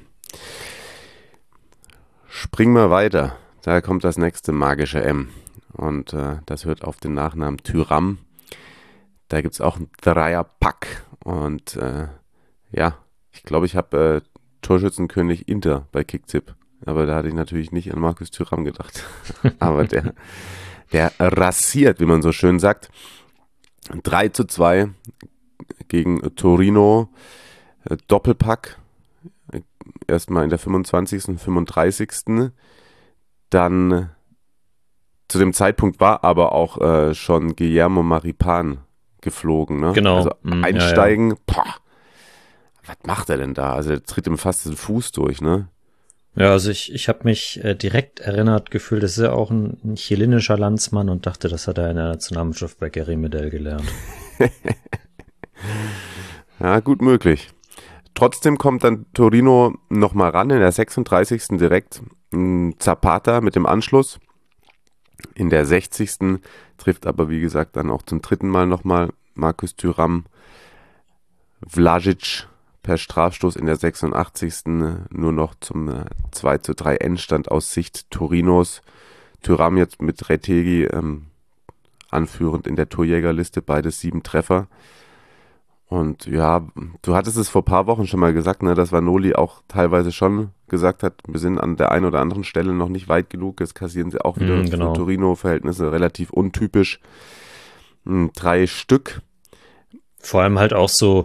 D: Springen wir weiter. Da kommt das nächste magische M. Und äh, das hört auf den Nachnamen Thuram. Da gibt's auch einen Dreierpack. Und äh, ja, ich glaube, ich habe äh, Torschützenkönig Inter bei Kicktipp. Aber da hatte ich natürlich nicht an Markus Thuram gedacht. Aber der, der rasiert, wie man so schön sagt. drei zu zwei gegen Torino. Äh, Doppelpack. Erstmal in der fünfundzwanzigsten fünfunddreißigsten Dann äh, zu dem Zeitpunkt war aber auch äh, schon Guillermo Maripan geflogen. Ne?
E: Genau.
D: Also
E: Mm,
D: einsteigen, ja, ja. Boah, was macht er denn da? Also er tritt ihm fast den Fuß durch, ne?
E: Ja, also ich, ich habe mich äh, direkt erinnert gefühlt, das ist ja auch ein, ein chilenischer Landsmann und dachte, das hat er in der Nationalmannschaft bei Gary Medel gelernt.
D: Ja, gut möglich. trotzdem kommt dann Torino nochmal ran, in der sechsunddreißigsten direkt Zapata mit dem Anschluss. In der sechzigsten trifft aber, wie gesagt, dann auch zum dritten Mal nochmal Markus Thuram. Vlasic per Strafstoß in der sechsundachtzigsten nur noch zum zwei zu drei Endstand aus Sicht Torinos. Thuram jetzt mit Retegui ähm, anführend in der Torjägerliste, beides sieben Treffer. Und ja, du hattest es vor ein paar Wochen schon mal gesagt, ne, dass Vanoli auch teilweise schon gesagt hat, wir sind an der einen oder anderen Stelle noch nicht weit genug. Jetzt kassieren sie auch wieder
E: mm, genau.
D: für Torino-Verhältnisse relativ untypisch. Drei Stück.
E: Vor allem halt auch so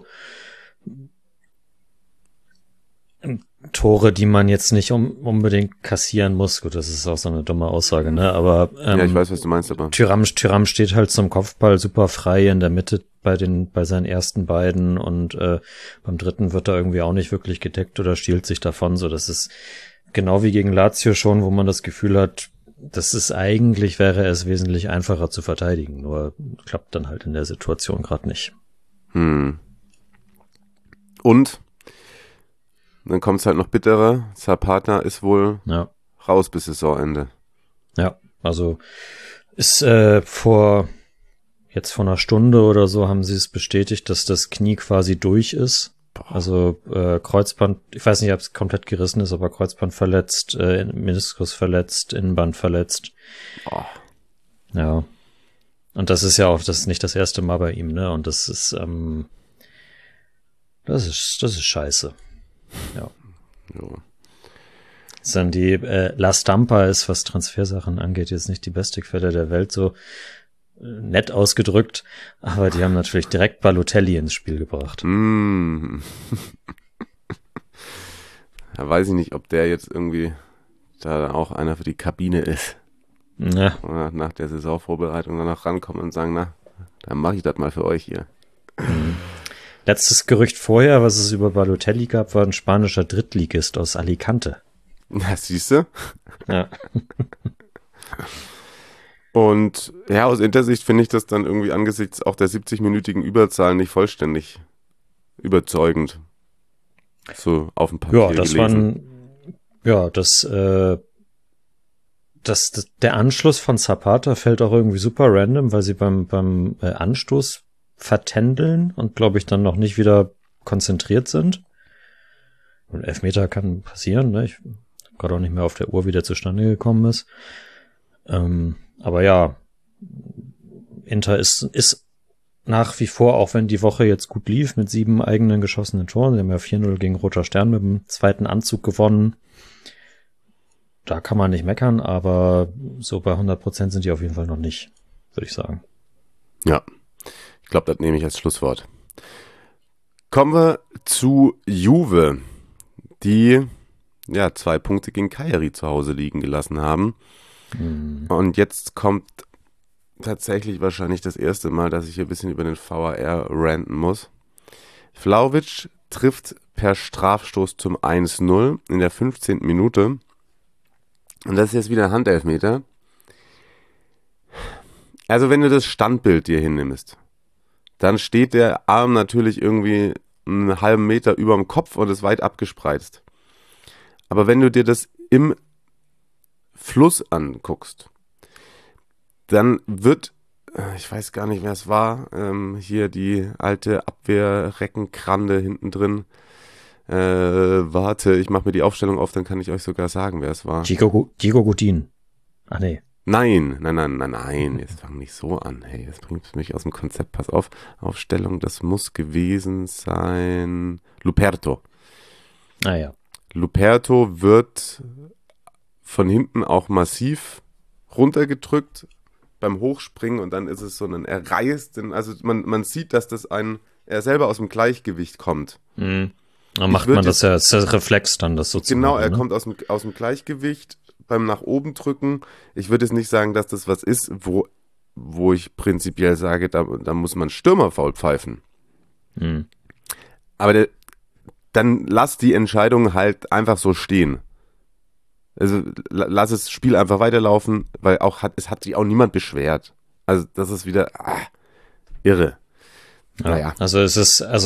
E: Tore, die man jetzt nicht um, unbedingt kassieren muss. Gut, das ist auch so eine dumme Aussage, ne? Aber ähm,
D: ja, ich weiß, was du meinst, aber
E: Thuram, Thuram steht halt zum Kopfball super frei in der Mitte bei den bei seinen ersten beiden und äh, beim dritten wird er irgendwie auch nicht wirklich gedeckt oder stiehlt sich davon. So, das ist genau wie gegen Lazio schon, wo man das Gefühl hat, das ist eigentlich wäre es wesentlich einfacher zu verteidigen, nur klappt dann halt in der Situation gerade nicht.
D: Hm. Und dann kommt es halt noch bitterer. Zapata ist wohl
E: ja.
D: raus bis Saisonende.
E: Ja, also ist äh, vor jetzt vor einer Stunde oder so haben sie es bestätigt, dass das Knie quasi durch ist. Boah. Also äh, Kreuzband, ich weiß nicht, ob es komplett gerissen ist, aber Kreuzband verletzt, äh, Meniskus verletzt, Innenband verletzt.
D: Boah.
E: Ja. Und das ist ja auch, das ist nicht das erste Mal bei ihm, ne? Und das ist, ähm, das ist, das ist scheiße. Ja.
D: ja.
E: Dann die äh, La Stampa ist, was Transfersachen angeht, jetzt nicht die beste Quelle der Welt, so äh, nett ausgedrückt, aber die haben natürlich direkt Balotelli ins Spiel gebracht.
D: Mm. Da weiß ich nicht, ob der jetzt irgendwie da auch einer für die Kabine ist.
E: Ja.
D: Oder nach der Saisonvorbereitung danach rankommen und sagen, na, dann mache ich das mal für euch hier.
E: Mhm. Letztes Gerücht vorher, was es über Balotelli gab, war ein spanischer Drittligist aus Alicante.
D: Na, siehst du?
E: Ja.
D: Und ja, aus Intersicht finde ich das dann irgendwie angesichts auch der siebzig-minütigen Überzahl nicht vollständig überzeugend. So auf dem Papier
E: Ja, das
D: gelesen.
E: waren, ja, das, äh, das, das, der Anschluss von Zapata fällt auch irgendwie super random, weil sie beim, beim äh, Anstoß vertändeln und glaube ich dann noch nicht wieder konzentriert sind. Und Elfmeter kann passieren, ne? Ich habe gerade auch nicht mehr auf der Uhr, wie der zustande gekommen ist. Ähm, aber ja, Inter ist, ist nach wie vor, auch wenn die Woche jetzt gut lief, mit sieben eigenen geschossenen Toren. Sie haben ja vier null gegen Roter Stern mit dem zweiten Anzug gewonnen. Da kann man nicht meckern, aber so bei hundert Prozent sind die auf jeden Fall noch nicht, würde ich sagen.
D: Ja. Ich glaube, das nehme ich als Schlusswort. Kommen wir zu Juve, die ja zwei Punkte gegen Cagliari zu Hause liegen gelassen haben. Mhm. Und jetzt kommt tatsächlich wahrscheinlich das erste Mal, dass ich hier ein bisschen über den V A R ranten muss. Vlahovic trifft per Strafstoß zum eins null in der fünfzehnten Minute. Und das ist jetzt wieder Handelfmeter. Also wenn du das Standbild dir hinnimmst, dann steht der Arm natürlich irgendwie einen halben Meter über dem Kopf und ist weit abgespreizt. Aber wenn du dir das im Fluss anguckst, dann wird, ich weiß gar nicht, wer es war, ähm, hier die alte Abwehrreckenkrande hinten drin. Äh, warte, ich mache mir die Aufstellung auf, dann kann ich euch sogar sagen, wer es war.
E: Diego, Diego Godin. Ach nee.
D: Nein, nein, nein, nein, nein, jetzt fang nicht so an. Hey, das bringt mich aus dem Konzept. Pass auf, Aufstellung, das muss gewesen sein Luperto.
E: Ah ja.
D: Luperto wird von hinten auch massiv runtergedrückt beim Hochspringen und dann ist es so ein Erreiß, also man, man sieht, dass das ein, er selber aus dem Gleichgewicht kommt.
E: Mhm. Dann macht man das ja, das ist der Reflex dann, das so zu
D: Genau,
E: machen,
D: er
E: ne?
D: kommt aus dem, aus dem Gleichgewicht beim nach oben drücken. Ich würde jetzt nicht sagen, dass das was ist, wo, wo ich prinzipiell sage, da, da muss man Stürmerfoul pfeifen.
E: Mhm.
D: Aber der, dann lass die Entscheidung halt einfach so stehen. Also lass das Spiel einfach weiterlaufen, weil auch hat, es hat sich auch niemand beschwert. Also das ist wieder ah, irre.
E: Ja,
D: naja.
E: also es ist, also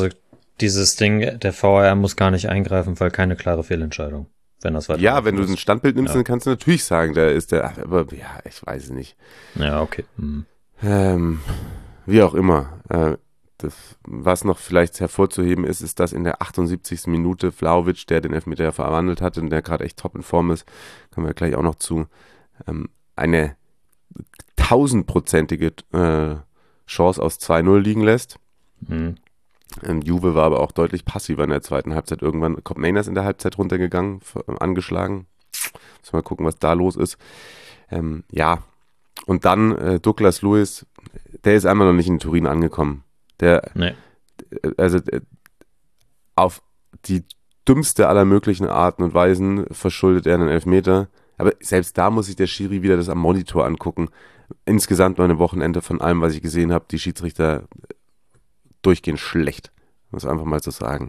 E: dieses Ding, der V A R muss gar nicht eingreifen, weil keine klare Fehlentscheidung. Wenn das weiter
D: ja, wenn du
E: muss.
D: ein Standbild nimmst,
E: Ja.
D: dann kannst du natürlich sagen, da ist der, aber ja, ich weiß es nicht.
E: Ja, okay. Mhm.
D: Ähm, wie auch immer. Äh, das, was noch vielleicht hervorzuheben ist, ist, dass in der achtundsiebzigsten Minute Vlahovic, der den Elfmeter ja verwandelt hat und der gerade echt top in Form ist, kommen wir gleich auch noch zu, ähm, eine tausendprozentige äh, Chance aus zwei null liegen lässt.
E: Mhm.
D: Ähm, Juve war aber auch deutlich passiver in der zweiten Halbzeit. Irgendwann kommt Mainers in der Halbzeit runtergegangen, f- angeschlagen. Müssen wir mal gucken, was da los ist. Ähm, ja, und dann äh, Douglas Luiz, der ist einmal noch nicht in Turin angekommen. Der,
E: Nee.
D: äh, also äh, auf die dümmste aller möglichen Arten und Weisen verschuldet er einen Elfmeter. Aber selbst da muss sich der Schiri wieder das am Monitor angucken. Insgesamt meine Wochenende von allem, was ich gesehen habe, die Schiedsrichter durchgehend schlecht. Muss einfach mal so sagen.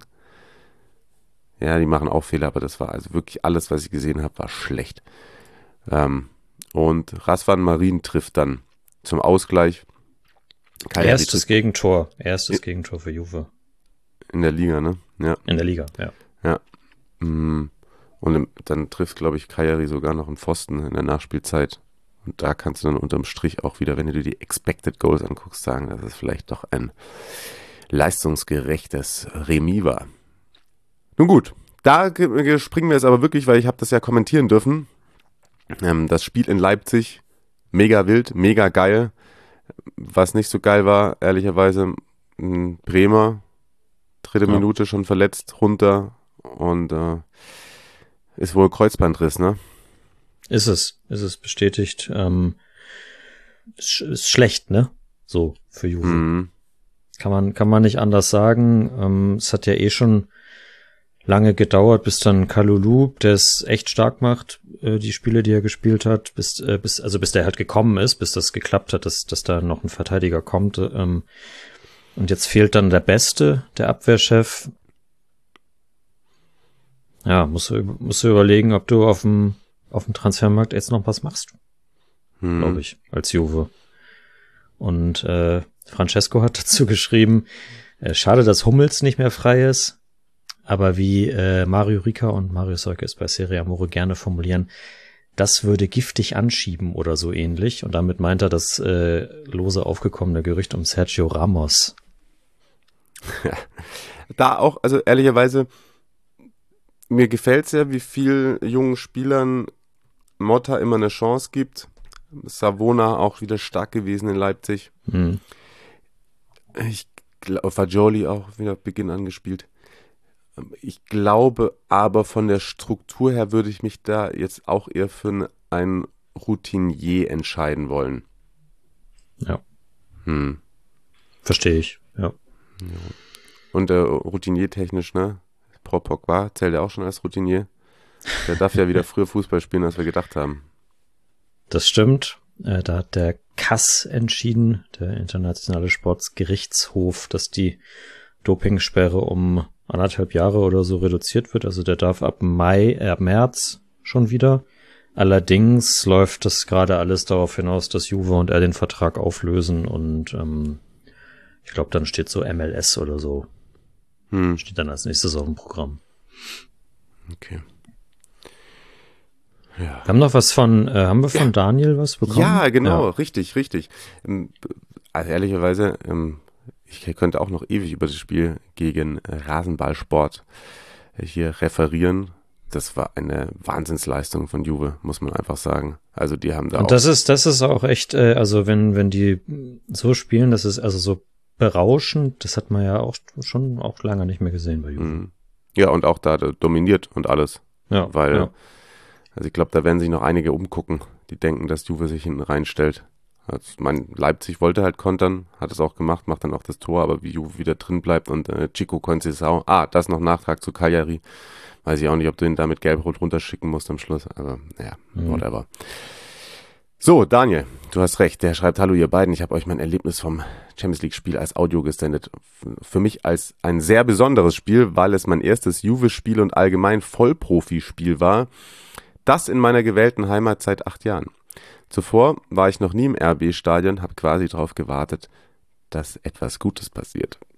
D: Ja, die machen auch Fehler, aber das war also wirklich alles, was ich gesehen habe, war schlecht. Ähm, und Razvan Marin trifft dann zum Ausgleich. Cagliari
E: Erstes
D: trifft
E: Gegentor. Erstes Gegentor für Juve.
D: in der Liga, ne? Ja.
E: In der Liga, ja.
D: Ja. Mm. Und im, dann trifft, glaube ich, Cagliari sogar noch einen Pfosten in der Nachspielzeit. Und da kannst du dann unterm Strich auch wieder, wenn du dir die Expected Goals anguckst, sagen, dass es vielleicht doch ein leistungsgerechtes Remis war. Nun gut, da ge- springen wir jetzt aber wirklich, weil ich habe das ja kommentieren dürfen. Ähm, das Spiel in Leipzig, mega wild, mega geil. Was nicht so geil war, ehrlicherweise, m, Bremer, dritte
E: Ja.
D: Minute schon verletzt, runter und äh, ist wohl Kreuzbandriss, ne?
E: Ist es. Ist es bestätigt. Ähm, ist, ist schlecht, ne? So, für Juve.
D: Mhm.
E: Kann man, kann man nicht anders sagen. Ähm, es hat ja eh schon lange gedauert, bis dann Kalulu, der es echt stark macht, äh, die Spiele, die er gespielt hat, bis, äh, bis, also bis der halt gekommen ist, bis das geklappt hat, dass, dass da noch ein Verteidiger kommt. Ähm, und jetzt fehlt dann der Beste, der Abwehrchef. Ja, musst du, musst du überlegen, ob du auf dem, auf dem Transfermarkt jetzt noch was machst.
D: Mhm.
E: Glaube ich, als Juve. Und äh, Francesco hat dazu geschrieben, äh, schade, dass Hummels nicht mehr frei ist, aber wie äh, Mario Rica und Mario Seuke es bei Serie Amore gerne formulieren, das würde giftig anschieben oder so ähnlich. Und damit meint er das äh, lose aufgekommene Gerücht um Sergio Ramos.
D: Da auch, also ehrlicherweise, mir gefällt es ja, wie viel jungen Spielern Motta immer eine Chance gibt. Savona auch wieder stark gewesen in Leipzig.
E: Hm.
D: Ich glaube, Fagioli auch wieder Beginn angespielt. Ich glaube aber von der Struktur her würde ich mich da jetzt auch eher für einen Routinier entscheiden wollen.
E: Ja.
D: Hm.
E: Verstehe ich, ja.
D: Und äh, Routinier technisch, ne? Paul Pogba zählt ja auch schon als Routinier. Der darf ja wieder früher Fußball spielen, als wir gedacht haben.
E: Das stimmt. Äh, da hat der K A S entschieden, der Internationale Sportgerichtshof, dass die Dopingsperre um anderthalb Jahre oder so reduziert wird. Also der darf ab Mai, äh, ab März schon wieder. Allerdings läuft das gerade alles darauf hinaus, dass Juve und er den Vertrag auflösen und ähm, ich glaube, dann steht so M L S oder so.
D: Hm.
E: Steht dann als nächstes auf dem Programm.
D: Okay. Ja.
E: Wir haben noch was von, äh, haben wir von ja. Daniel was bekommen?
D: Ja, genau, ja. richtig, richtig. Also ehrlicherweise, ich könnte auch noch ewig über das Spiel gegen Rasenballsport hier referieren. Das war eine Wahnsinnsleistung von Juve, muss man einfach sagen. Also die haben da
E: Und
D: auch
E: das ist, das ist auch echt, äh, also wenn, wenn die so spielen, das ist also so berauschend, das hat man ja auch schon auch lange nicht mehr gesehen bei Juve.
D: Ja, und auch da dominiert und alles.
E: Ja,
D: weil,
E: ja.
D: also ich glaube, da werden sich noch einige umgucken, die denken, dass Juve sich hinten reinstellt. Also, mein Leipzig wollte halt kontern, hat es auch gemacht, macht dann auch das Tor, aber wie Juve wieder drin bleibt und äh, Chico Conceição, ah, das noch Nachtrag zu Cagliari. Weiß ich auch nicht, ob du ihn da mit Gelb-Rot runterschicken musst am Schluss, aber naja, mhm. whatever. So, Daniel, du hast recht, der schreibt, hallo ihr beiden, ich habe euch mein Erlebnis vom Champions League-Spiel als Audio gesendet. Für mich als ein sehr besonderes Spiel, weil es mein erstes Juve-Spiel und allgemein Vollprofi-Spiel war, das in meiner gewählten Heimat seit acht Jahren. Zuvor war ich noch nie im R B-Stadion, habe quasi darauf gewartet, dass etwas Gutes passiert.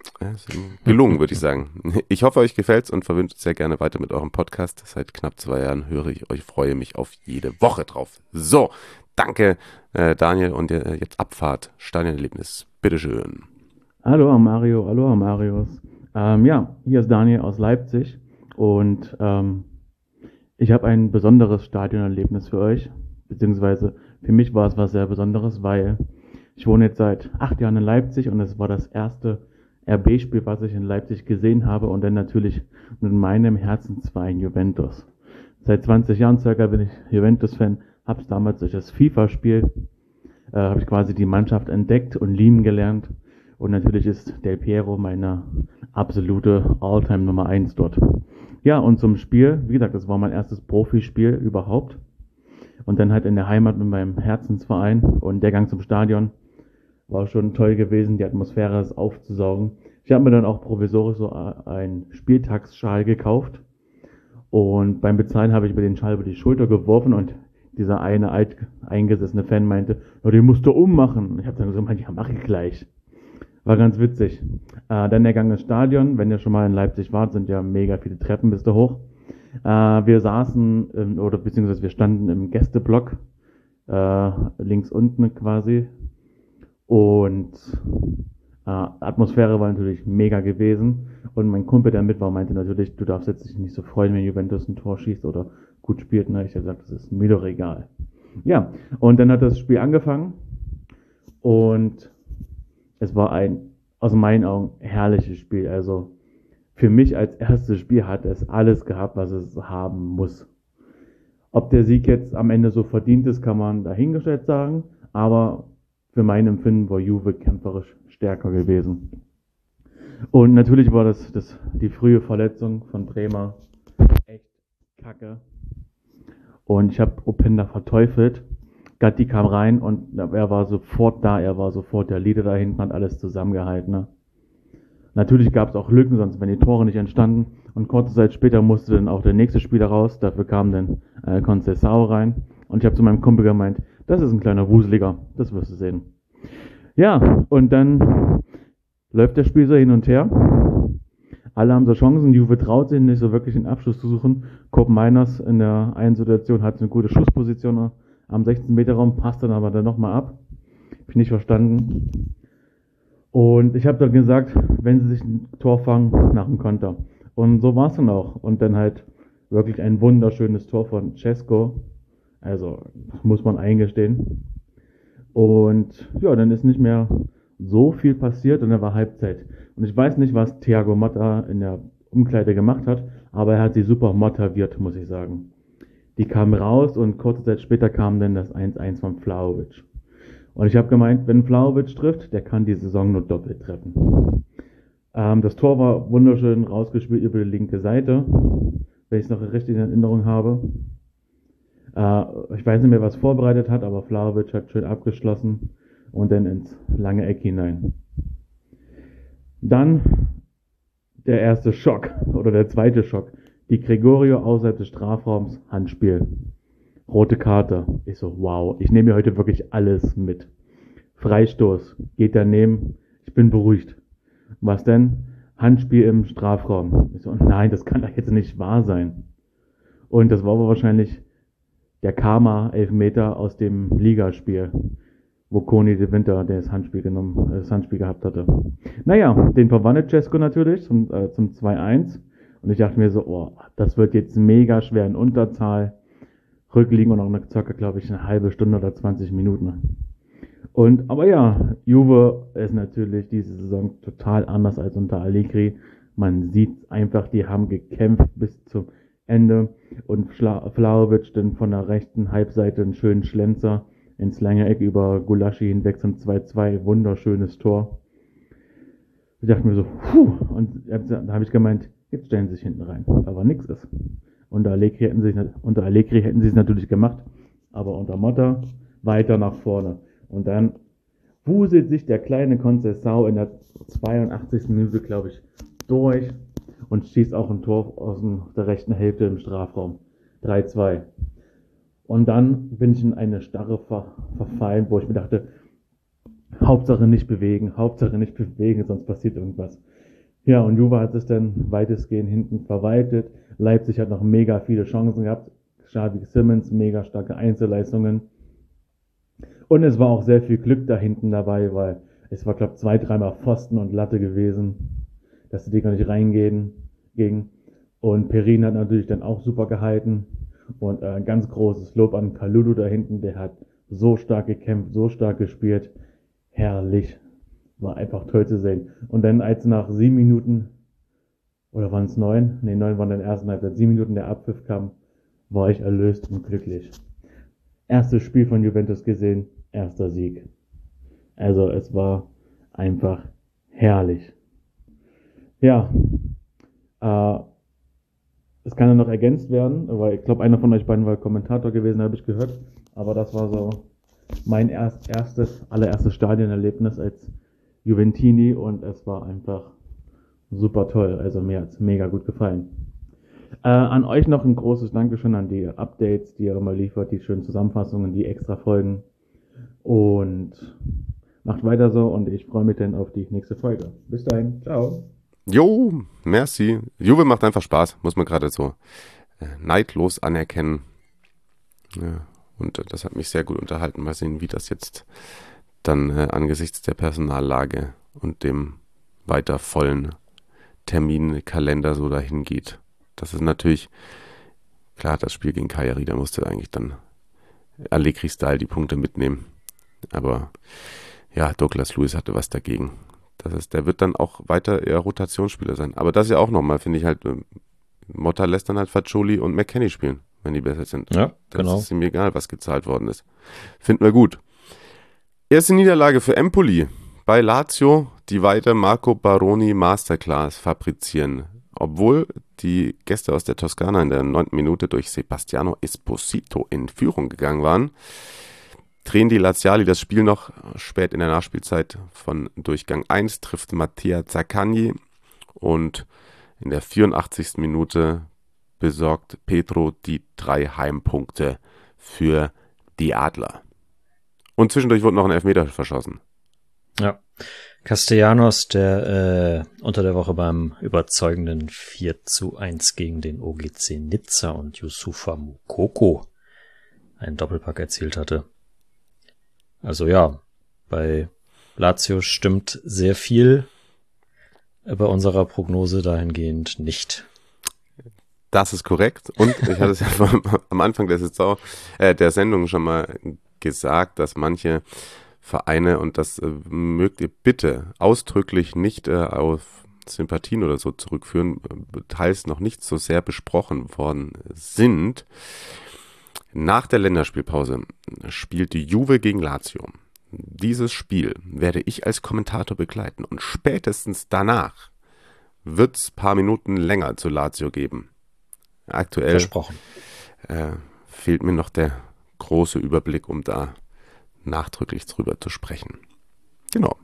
D: Ja, ist gelungen, würde ich sagen. Ich hoffe, euch gefällt's und verwünscht sehr gerne weiter mit eurem Podcast. Seit knapp zwei Jahren höre ich euch, freue mich auf jede Woche drauf. So, danke äh, Daniel und äh, jetzt Abfahrt, Stadionerlebnis. Bitteschön.
K: Hallo Mario, hallo Marius. Ähm, ja, hier ist Daniel aus Leipzig und ähm, ich habe ein besonderes Stadionerlebnis für euch, beziehungsweise für mich war es was sehr Besonderes, weil ich wohne jetzt seit acht Jahren in Leipzig und es war das erste R B-Spiel, was ich in Leipzig gesehen habe und dann natürlich mit meinem Herzensverein Juventus. Seit zwanzig Jahren circa bin ich Juventus-Fan, habe es damals durch das FIFA-Spiel, äh, habe ich quasi die Mannschaft entdeckt und lieben gelernt und natürlich ist Del Piero meine absolute All-Time Nummer eins dort. Ja, und zum Spiel, wie gesagt, das war mein erstes Profispiel überhaupt und dann halt in der Heimat mit meinem Herzensverein und der Gang zum Stadion war schon toll gewesen, die Atmosphäre ist aufzusaugen. Ich habe mir dann auch provisorisch so einen Spieltagsschal gekauft und beim Bezahlen habe ich mir den Schal über die Schulter geworfen und dieser eine alt eingesessene Fan meinte, ja, den musst du ummachen. Ich habe dann gesagt, ja, mach ich gleich. War ganz witzig. Äh, dann der Gang ins Stadion, wenn ihr schon mal in Leipzig wart, sind ja mega viele Treppen bis da hoch. Äh, wir saßen, im, oder beziehungsweise wir standen im Gästeblock, äh, links unten quasi. Und äh, Atmosphäre war natürlich mega gewesen. Und mein Kumpel, der mit war, meinte natürlich, du darfst jetzt dich nicht so freuen, wenn Juventus ein Tor schießt oder gut spielt. Na, ich habe gesagt, das ist mir doch egal. Ja, und dann hat das Spiel angefangen. Und es war ein, aus meinen Augen, herrliches Spiel. Also für mich als erstes Spiel hat es alles gehabt, was es haben muss. Ob der Sieg jetzt am Ende so verdient ist, kann man dahingestellt sagen. Aber für mein Empfinden war Juve kämpferisch stärker gewesen. Und natürlich war das, das die frühe Verletzung von Bremer echt kacke. Und ich habe Openda verteufelt. Gatti kam rein und er war sofort da, er war sofort der Leader da hinten, hat alles zusammengehalten. Ne? Natürlich gab es auch Lücken, sonst wären die Tore nicht entstanden. Und kurze Zeit später musste dann auch der nächste Spieler raus. Dafür kam dann äh, Conceição rein. Und ich habe zu meinem Kumpel gemeint, das ist ein kleiner Wuseliger, das wirst du sehen. Ja, und dann läuft das Spiel so hin und her. Alle haben so Chancen, Juve traut sich nicht so wirklich den Abschluss zu suchen. Kopp Meiners in der einen Situation hat eine gute Schussposition am sechzehn Meter Raum, passt dann aber dann nochmal ab. Hab ich nicht verstanden. Und ich habe dann gesagt, wenn sie sich ein Tor fangen, nach dem Konter. Und so war es dann auch. Und dann halt wirklich ein wunderschönes Tor von Cesco. Also, muss man eingestehen. Und ja, dann ist nicht mehr so viel passiert und dann war Halbzeit. Und ich weiß nicht, was Thiago Motta in der Umkleide gemacht hat, aber er hat sie super motiviert, muss ich sagen. Die kamen raus und kurze Zeit später kam dann das eins eins von Vlahovic. Und ich habe gemeint, wenn Vlahovic trifft, der kann die Saison nur doppelt treffen. Ähm, das Tor war wunderschön rausgespielt über die linke Seite, wenn ich es noch richtig in Erinnerung habe. Ich weiß nicht mehr, was vorbereitet hat, aber Vlahovic hat schön abgeschlossen und dann ins lange Eck hinein. Dann der erste Schock oder der zweite Schock. Die Gregorio außerhalb des Strafraums, Handspiel. Rote Karte. Ich so, wow, ich nehme mir heute wirklich alles mit. Freistoß, geht daneben, ich bin beruhigt. Was denn? Handspiel im Strafraum. Ich so, nein, das kann doch jetzt nicht wahr sein. Und das war aber wahrscheinlich der Karma-Elfmeter aus dem Ligaspiel, wo Koni de Winter das Handspiel genommen, das Handspiel gehabt hatte. Naja, den verwandelt Cesco natürlich zum, äh, zum zwei eins. Und ich dachte mir so, oh, das wird jetzt mega schwer in Unterzahl. Rückliegen und auch eine circa, glaube ich, eine halbe Stunde oder zwanzig Minuten. Und, aber ja, Juve ist natürlich diese Saison total anders als unter Allegri. Man sieht einfach, die haben gekämpft bis zum Ende und Vlahovic dann von der rechten Halbseite einen schönen Schlenzer ins lange Eck über Gulaschi hinweg zum zwei zwei, wunderschönes Tor. Ich dachte mir so, puh, und da habe ich gemeint, jetzt stellen sie sich hinten rein, aber nichts ist. Unter Allegri hätten sie unter Allegri hätten sie es natürlich gemacht, aber unter Motta weiter nach vorne. Und dann wuselt sich der kleine Conceição in der zweiundachtzigsten Minute, glaube ich, durch und schießt auch ein Tor aus der rechten Hälfte im Strafraum. drei zwei. Und dann bin ich in eine Starre ver- verfallen, wo ich mir dachte, Hauptsache nicht bewegen, Hauptsache nicht bewegen, sonst passiert irgendwas. Ja, und Juve hat es dann weitestgehend hinten verwaltet. Leipzig hat noch mega viele Chancen gehabt. Xavi Simons, mega starke Einzelleistungen. Und es war auch sehr viel Glück da hinten dabei, weil es war, glaube ich, zwei, dreimal Pfosten und Latte gewesen, dass die Dinger nicht reingehen gegen. Und Perin hat natürlich dann auch super gehalten. Und äh, ein ganz großes Lob an Kalulu da hinten, der hat so stark gekämpft, so stark gespielt. Herrlich. War einfach toll zu sehen. Und dann als nach sieben Minuten, oder waren es neun? Ne, neun waren in der ersten Halbzeit, sieben Minuten der Abpfiff kam, war ich erlöst und glücklich. Erstes Spiel von Juventus gesehen, erster Sieg. Also es war einfach herrlich. Ja, äh, es kann ja noch ergänzt werden, weil ich glaube, einer von euch beiden war Kommentator gewesen, habe ich gehört. Aber das war so mein erst, erstes, allererstes Stadionerlebnis als Juventini und es war einfach super toll. Also mir hat's mega gut gefallen. Äh, an euch noch ein großes Dankeschön an die Updates, die ihr immer liefert, die schönen Zusammenfassungen, die extra Folgen. Und macht weiter so und ich freue mich dann auf die nächste Folge. Bis dahin, ciao.
D: Jo, merci. Juve macht einfach Spaß, muss man gerade so äh, neidlos anerkennen. Ja, und äh, das hat mich sehr gut unterhalten. Mal sehen, wie das jetzt dann äh, angesichts der Personallage und dem weiter vollen Terminkalender so dahin geht. Das ist natürlich, klar, das Spiel gegen Cagliari, da musste eigentlich dann Allegri-Style die Punkte mitnehmen. Aber ja, Douglas Luiz hatte was dagegen. Das ist, der wird dann auch weiter eher Rotationsspieler sein. Aber das ja auch nochmal, finde ich halt, Motta lässt dann halt Faccioli und McKennie spielen, wenn die besser sind.
E: Ja,
D: das
E: genau.
D: ist ihm egal, was gezahlt worden ist. Finden wir gut. Erste Niederlage für Empoli. Bei Lazio, die weiter Marco Baroni Masterclass fabrizieren. Obwohl die Gäste aus der Toskana in der neunten Minute durch Sebastiano Esposito in Führung gegangen waren, drehen die Laziali das Spiel noch spät in der Nachspielzeit von Durchgang eins, trifft Mattia Zaccagni und in der vierundachtzigsten Minute besorgt Pedro die drei Heimpunkte für die Adler. Und zwischendurch wurde noch ein Elfmeter verschossen.
E: Ja, Castellanos, der äh, unter der Woche beim überzeugenden vier zu eins gegen den O G C Nizza und Youssoufa Moukoko einen Doppelpack erzielt hatte. Also ja, bei Lazio stimmt sehr viel, bei unserer Prognose dahingehend nicht.
D: Das ist korrekt. Und ich hatte es ja am Anfang der Saison, äh, der Sendung schon mal gesagt, dass manche Vereine, und das äh, mögt ihr bitte ausdrücklich nicht äh, auf Sympathien oder so zurückführen, teils noch nicht so sehr besprochen worden sind. Nach der Länderspielpause spielt die Juve gegen Lazio. Dieses Spiel werde ich als Kommentator begleiten und spätestens danach wird es ein paar Minuten länger zu Lazio geben. Aktuell
E: Versprochen.
D: Äh, fehlt mir noch der große Überblick, um da nachdrücklich drüber zu sprechen. Genau.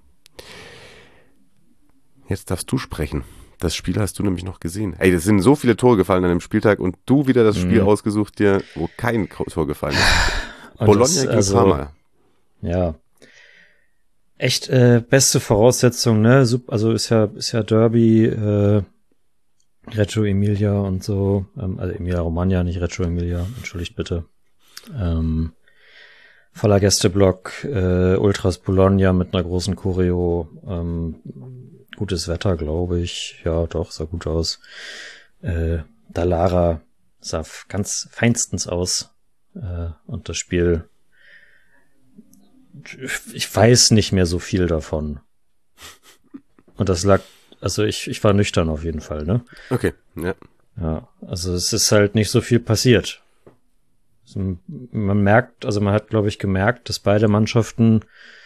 D: Jetzt darfst du sprechen. Das Spiel hast du nämlich noch gesehen. Ey, es sind so viele Tore gefallen an dem Spieltag und du wieder das Spiel mhm. ausgesucht, dir, wo kein Tor gefallen ist. Bologna
E: das,
D: gegen
E: also,
D: Parma.
E: Ja. Echt äh, beste Voraussetzung, ne? Also ist ja ist ja Derby, äh, Reggio Emilia und so, ähm, also Emilia Romagna, nicht Reggio Emilia, entschuldigt bitte. Ähm, voller Gästeblock, äh, Ultras Bologna mit einer großen Choreo, ähm, gutes Wetter, glaube ich. Ja, doch, sah gut aus. Äh, Dallara sah ganz feinstens aus. Äh, und das Spiel, ich weiß nicht mehr so viel davon. Und das lag, also ich, ich war nüchtern auf jeden Fall, ne?
D: Okay, ja.
E: Ja, also es ist halt nicht so viel passiert. Also man merkt, also man hat, glaube ich, gemerkt, dass beide Mannschaften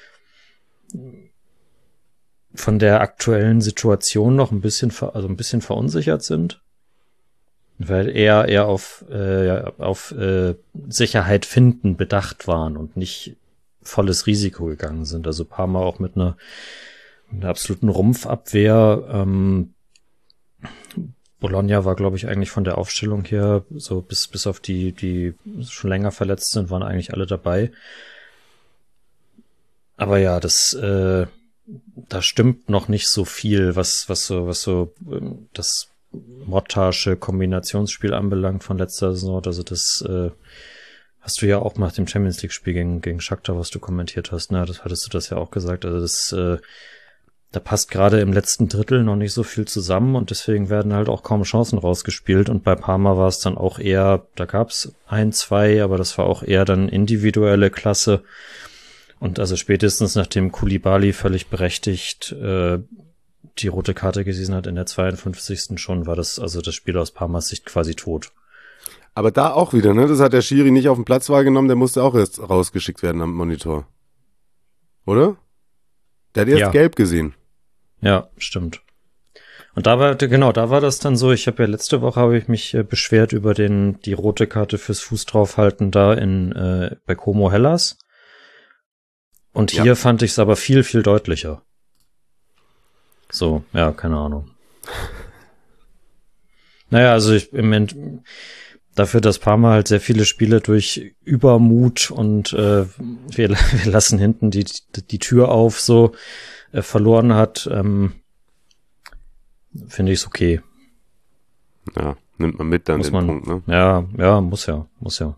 E: von der aktuellen Situation noch ein bisschen, also ein bisschen verunsichert sind, weil eher eher auf äh, auf äh, Sicherheit finden bedacht waren und nicht volles Risiko gegangen sind. Also Parma auch mit einer, mit einer absoluten Rumpfabwehr. Ähm, Bologna war, glaube ich, eigentlich von der Aufstellung her so bis bis auf die die schon länger verletzt sind, waren eigentlich alle dabei. Aber ja, das äh, da stimmt noch nicht so viel, was, was so, was so ähm, das Mottasche Kombinationsspiel anbelangt von letzter Saison. Also das äh, hast du ja auch nach dem Champions League Spiel gegen, gegen Shakhtar, was du kommentiert hast, ne, das hattest du das ja auch gesagt. Also das, äh, da passt gerade im letzten Drittel noch nicht so viel zusammen und deswegen werden halt auch kaum Chancen rausgespielt. Und bei Parma war es dann auch eher, da gab's ein, zwei, aber das war auch eher dann individuelle Klasse. Und also spätestens nachdem Koulibaly völlig berechtigt äh, die rote Karte gesehen hat in der zweiundfünfzigsten schon, war das also das Spiel aus Parmas Sicht quasi tot.
D: Aber da auch wieder, ne? Das hat der Schiri nicht auf dem Platz wahrgenommen, der musste auch erst rausgeschickt werden am Monitor. Oder? Der hat erst
E: Ja.
D: gelb gesehen.
E: Ja, stimmt. Und da war, genau, da war das dann so, ich habe ja letzte Woche habe ich mich äh, beschwert über den die rote Karte fürs Fuß draufhalten da in äh, bei Como Hellas. Und hier
D: Ja.
E: fand ich es aber viel, viel deutlicher. So, ja, keine Ahnung. Naja, also ich im Moment dafür, dass Parma halt sehr viele Spiele durch Übermut und äh, wir, wir lassen hinten die, die Tür auf so äh, verloren hat, ähm, finde ich es okay.
D: Ja, nimmt man mit dann
E: Muss
D: den
E: man,
D: Punkt, ne?
E: ja, ja, muss ja, muss ja.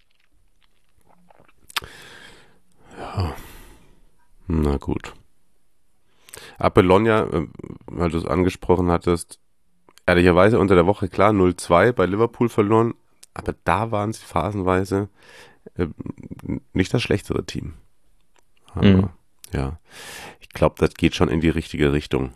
D: Ja. Na gut. Aber Bologna, äh, weil du es angesprochen hattest, ehrlicherweise unter der Woche klar null zwei bei Liverpool verloren, aber da waren sie phasenweise äh, nicht das schlechtere Team. Aber,
E: Mhm.
D: ja, ich glaube, das geht schon in die richtige Richtung.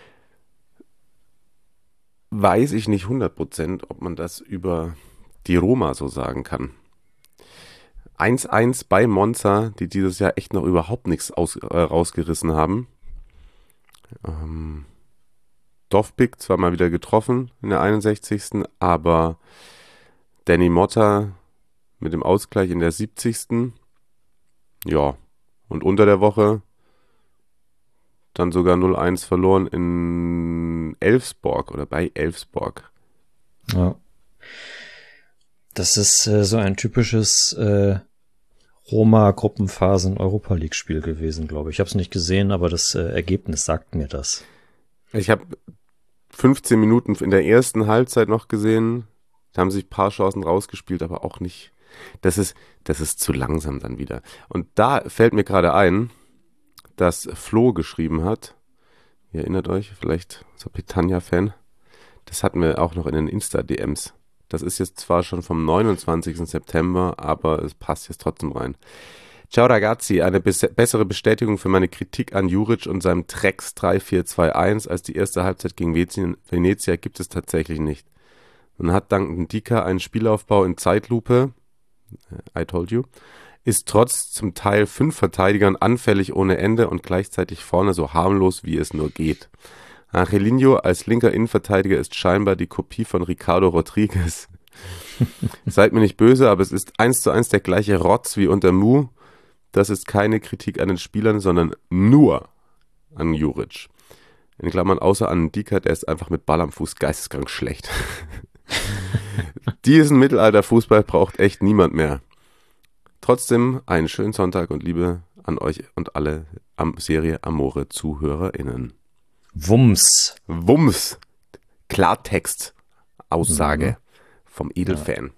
D: Weiß ich nicht hundert Prozent, ob man das über die Roma so sagen kann. eins eins bei Monza, die dieses Jahr echt noch überhaupt nichts aus, äh, rausgerissen haben. Ähm, Dovbyk zwar mal wieder getroffen in der einundsechzigsten aber Danny Motta mit dem Ausgleich in der siebzigsten Ja, und unter der Woche dann sogar null eins verloren in Elfsborg oder bei Elfsborg.
E: Ja. Das ist äh, so ein typisches äh, Roma-Gruppenphasen-Europa-League-Spiel gewesen, glaube ich. Ich habe es nicht gesehen, aber das äh, Ergebnis sagt mir das.
D: Ich habe fünfzehn Minuten in der ersten Halbzeit noch gesehen. Da haben sich ein paar Chancen rausgespielt, aber auch nicht. Das ist, das ist zu langsam dann wieder. Und da fällt mir gerade ein, dass Flo geschrieben hat. Ihr erinnert euch, vielleicht so Petagna-Fan. Das hatten wir auch noch in den Insta-D Ms. Das ist jetzt zwar schon vom neunundzwanzigsten September, aber es passt jetzt trotzdem rein. Ciao ragazzi, eine bes- bessere Bestätigung für meine Kritik an Juric und seinem Trex drei vier zwei eins als die erste Halbzeit gegen Venezia, Venezia gibt es tatsächlich nicht. Man hat dank Ndika einen Spielaufbau in Zeitlupe, I told you, ist trotz zum Teil fünf Verteidigern anfällig ohne Ende und gleichzeitig vorne so harmlos, wie es nur geht. Angelino als linker Innenverteidiger ist scheinbar die Kopie von Ricardo Rodriguez. Seid mir nicht böse, aber es ist eins zu eins der gleiche Rotz wie unter Mu. Das ist keine Kritik an den Spielern, sondern nur an Juric. In Klammern außer an Ndika, der ist einfach mit Ball am Fuß geisteskrank schlecht. Diesen Mittelalter-Fußball braucht echt niemand mehr. Trotzdem einen schönen Sonntag und Liebe an euch und alle am Serie Amore ZuhörerInnen.
E: Wumms.
D: Wumms. Klartext. Aussage
E: Mhm.
D: vom Edelfan.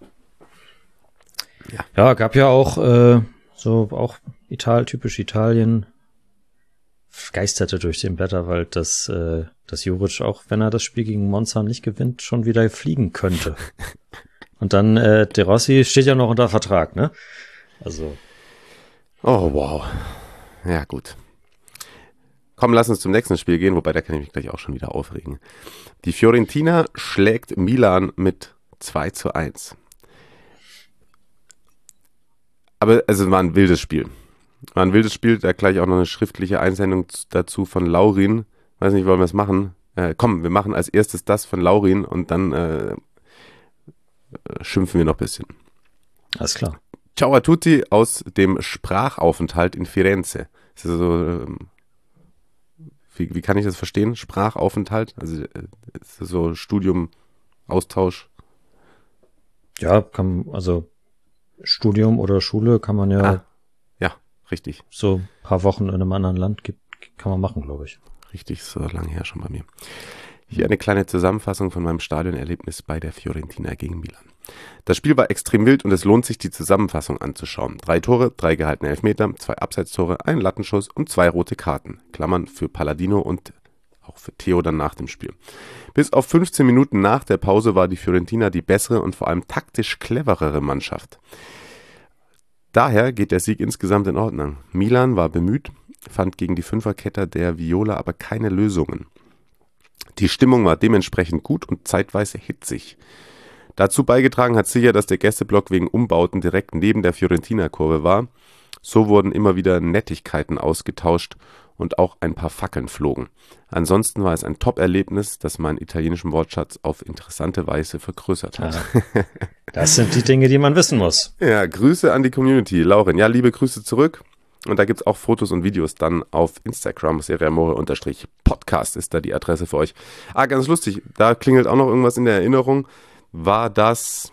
E: Ja, ja gab ja auch äh, so auch Ital, typisch Italien, geisterte durch den Blätterwald, dass, äh, dass Juric, auch wenn er das Spiel gegen Monza nicht gewinnt, schon wieder fliegen könnte. Und dann äh, De Rossi steht ja noch unter Vertrag, ne? Also.
D: Oh, wow. Ja, gut. Komm, lass uns zum nächsten Spiel gehen, wobei da kann ich mich gleich auch schon wieder aufregen. Die Fiorentina schlägt Milan mit zwei zu eins. Aber also, es war ein wildes Spiel. War ein wildes Spiel, da gleich auch noch eine schriftliche Einsendung dazu von Laurin. Weiß nicht, wollen wir es machen? Äh, komm, wir machen als erstes das von Laurin und dann äh, schimpfen wir noch ein bisschen.
E: Alles klar.
D: Ciao a tutti aus dem Sprachaufenthalt in Firenze. Das ist so, ähm, wie, wie kann ich das verstehen? Sprachaufenthalt? Also äh, ist das so Studium, Austausch?
E: Ja, kann, also Studium oder Schule kann man ja,
D: Ah, ja, richtig.
E: so ein paar Wochen in einem anderen Land gibt, kann man machen, glaube ich.
D: Richtig, so lange her schon bei mir. Hier eine kleine Zusammenfassung von meinem Stadionerlebnis bei der Fiorentina gegen Milan. Das Spiel war extrem wild und es lohnt sich, die Zusammenfassung anzuschauen. Drei Tore, drei gehaltene Elfmeter, zwei Abseitstore, ein Lattenschuss und zwei rote Karten. Klammern für Palladino und auch für Theo dann nach dem Spiel. Bis auf fünfzehn Minuten nach der Pause war die Fiorentina die bessere und vor allem taktisch cleverere Mannschaft. Daher geht der Sieg insgesamt in Ordnung. Milan war bemüht, fand gegen die Fünferkette der Viola aber keine Lösungen. Die Stimmung war dementsprechend gut und zeitweise hitzig. Dazu beigetragen hat sicher, dass der Gästeblock wegen Umbauten direkt neben der Fiorentina-Kurve war. So wurden immer wieder Nettigkeiten ausgetauscht und auch ein paar Fackeln flogen. Ansonsten war es ein Top-Erlebnis, das meinen italienischen Wortschatz auf interessante Weise vergrößert hat.
E: Ja, das sind die Dinge, die man wissen muss.
D: Ja, Grüße an die Community. Lauren, ja, liebe Grüße zurück. Und da gibt es auch Fotos und Videos dann auf Instagram. Seriamore-Podcast ist da die Adresse für euch. Ah, ganz lustig, da klingelt auch noch irgendwas in der Erinnerung. War das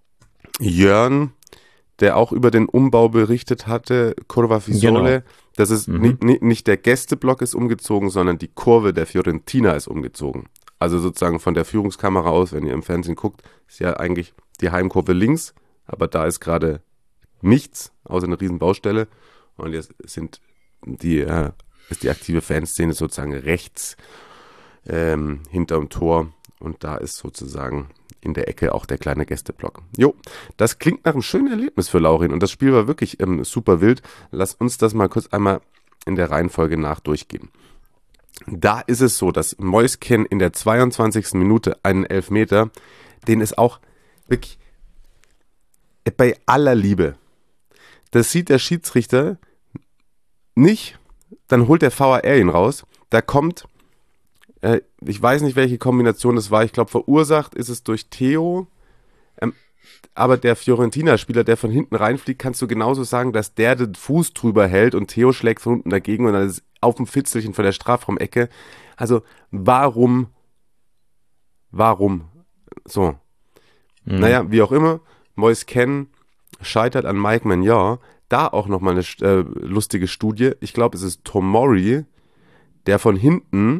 D: Jörn, der auch über den Umbau berichtet hatte, Curva Fisole. Genau. Das ist mhm. nicht, nicht, nicht der Gästeblock ist umgezogen, sondern die Kurve der Fiorentina ist umgezogen. Also sozusagen von der Führungskamera aus, wenn ihr im Fernsehen guckt, ist ja eigentlich die Heimkurve links, aber da ist gerade nichts, außer eine riesen Baustelle. Und jetzt sind die, äh, ist die aktive Fanszene sozusagen rechts ähm, hinterm Tor und da ist sozusagen in der Ecke auch der kleine Gästeblock. Jo, das klingt nach einem schönen Erlebnis für Laurin und das Spiel war wirklich ähm, super wild. Lass uns das mal kurz einmal in der Reihenfolge nach durchgehen. Da ist es so, dass Moisken in der zweiundzwanzigsten Minute einen Elfmeter, den ist auch wirklich bei aller Liebe. Das sieht der Schiedsrichter nicht, dann holt der V A R ihn raus, da kommt, äh, ich weiß nicht, welche Kombination das war, ich glaube verursacht ist es durch Theo, ähm, aber der Fiorentina-Spieler, der von hinten reinfliegt, kannst du genauso sagen, dass der den Fuß drüber hält und Theo schlägt von unten dagegen und dann ist auf dem Fitzelchen von der Strafraumecke. Also warum, warum, so, mhm. Naja, wie auch immer, Moisken scheitert an Mike Maignan. Da auch nochmal eine äh, lustige Studie. Ich glaube, es ist Tomori, der von hinten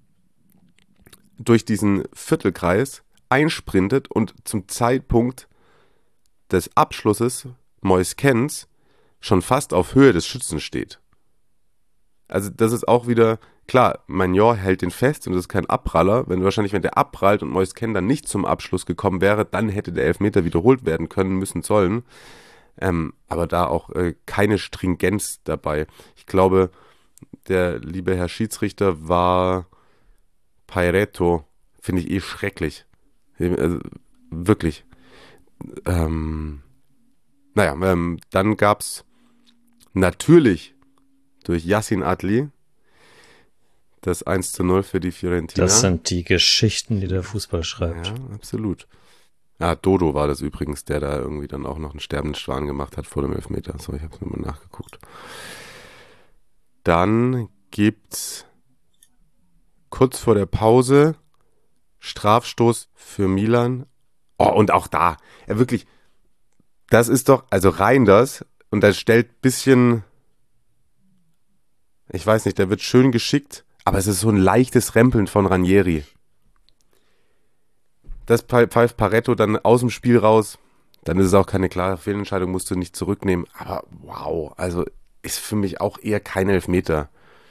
D: durch diesen Viertelkreis einsprintet und zum Zeitpunkt des Abschlusses Moiskens schon fast auf Höhe des Schützen steht. Also das ist auch wieder, klar, Maignan hält den fest und das ist kein Abpraller. Wenn wahrscheinlich, wenn der abprallt und Moisken dann nicht zum Abschluss gekommen wäre, dann hätte der Elfmeter wiederholt werden können, müssen, sollen. Ähm, aber da auch äh, keine Stringenz dabei. Ich glaube, der liebe Herr Schiedsrichter war Pairetto. Finde ich eh schrecklich. Also, wirklich. Ähm, naja, ähm, dann gab es natürlich durch Yassin Adli das eins zu null für die Fiorentina.
E: Das sind die Geschichten, die der Fußball schreibt.
D: Ja, absolut. Ja, Dodo war das übrigens, der da irgendwie dann auch noch einen sterbenden Schwan gemacht hat vor dem Elfmeter. So, ich habe es nochmal nachgeguckt. Dann gibt's kurz vor der Pause Strafstoß für Milan. Oh, und auch da, ja wirklich, das ist doch, also Reinders, und das stellt bisschen, ich weiß nicht, der wird schön geschickt, aber es ist so ein leichtes Rempeln von Ranieri. Das pfeift Pareto dann aus dem Spiel raus, dann ist es auch keine klare Fehlentscheidung, musst du nicht zurücknehmen, aber wow, also ist für mich auch eher kein Elfmeter.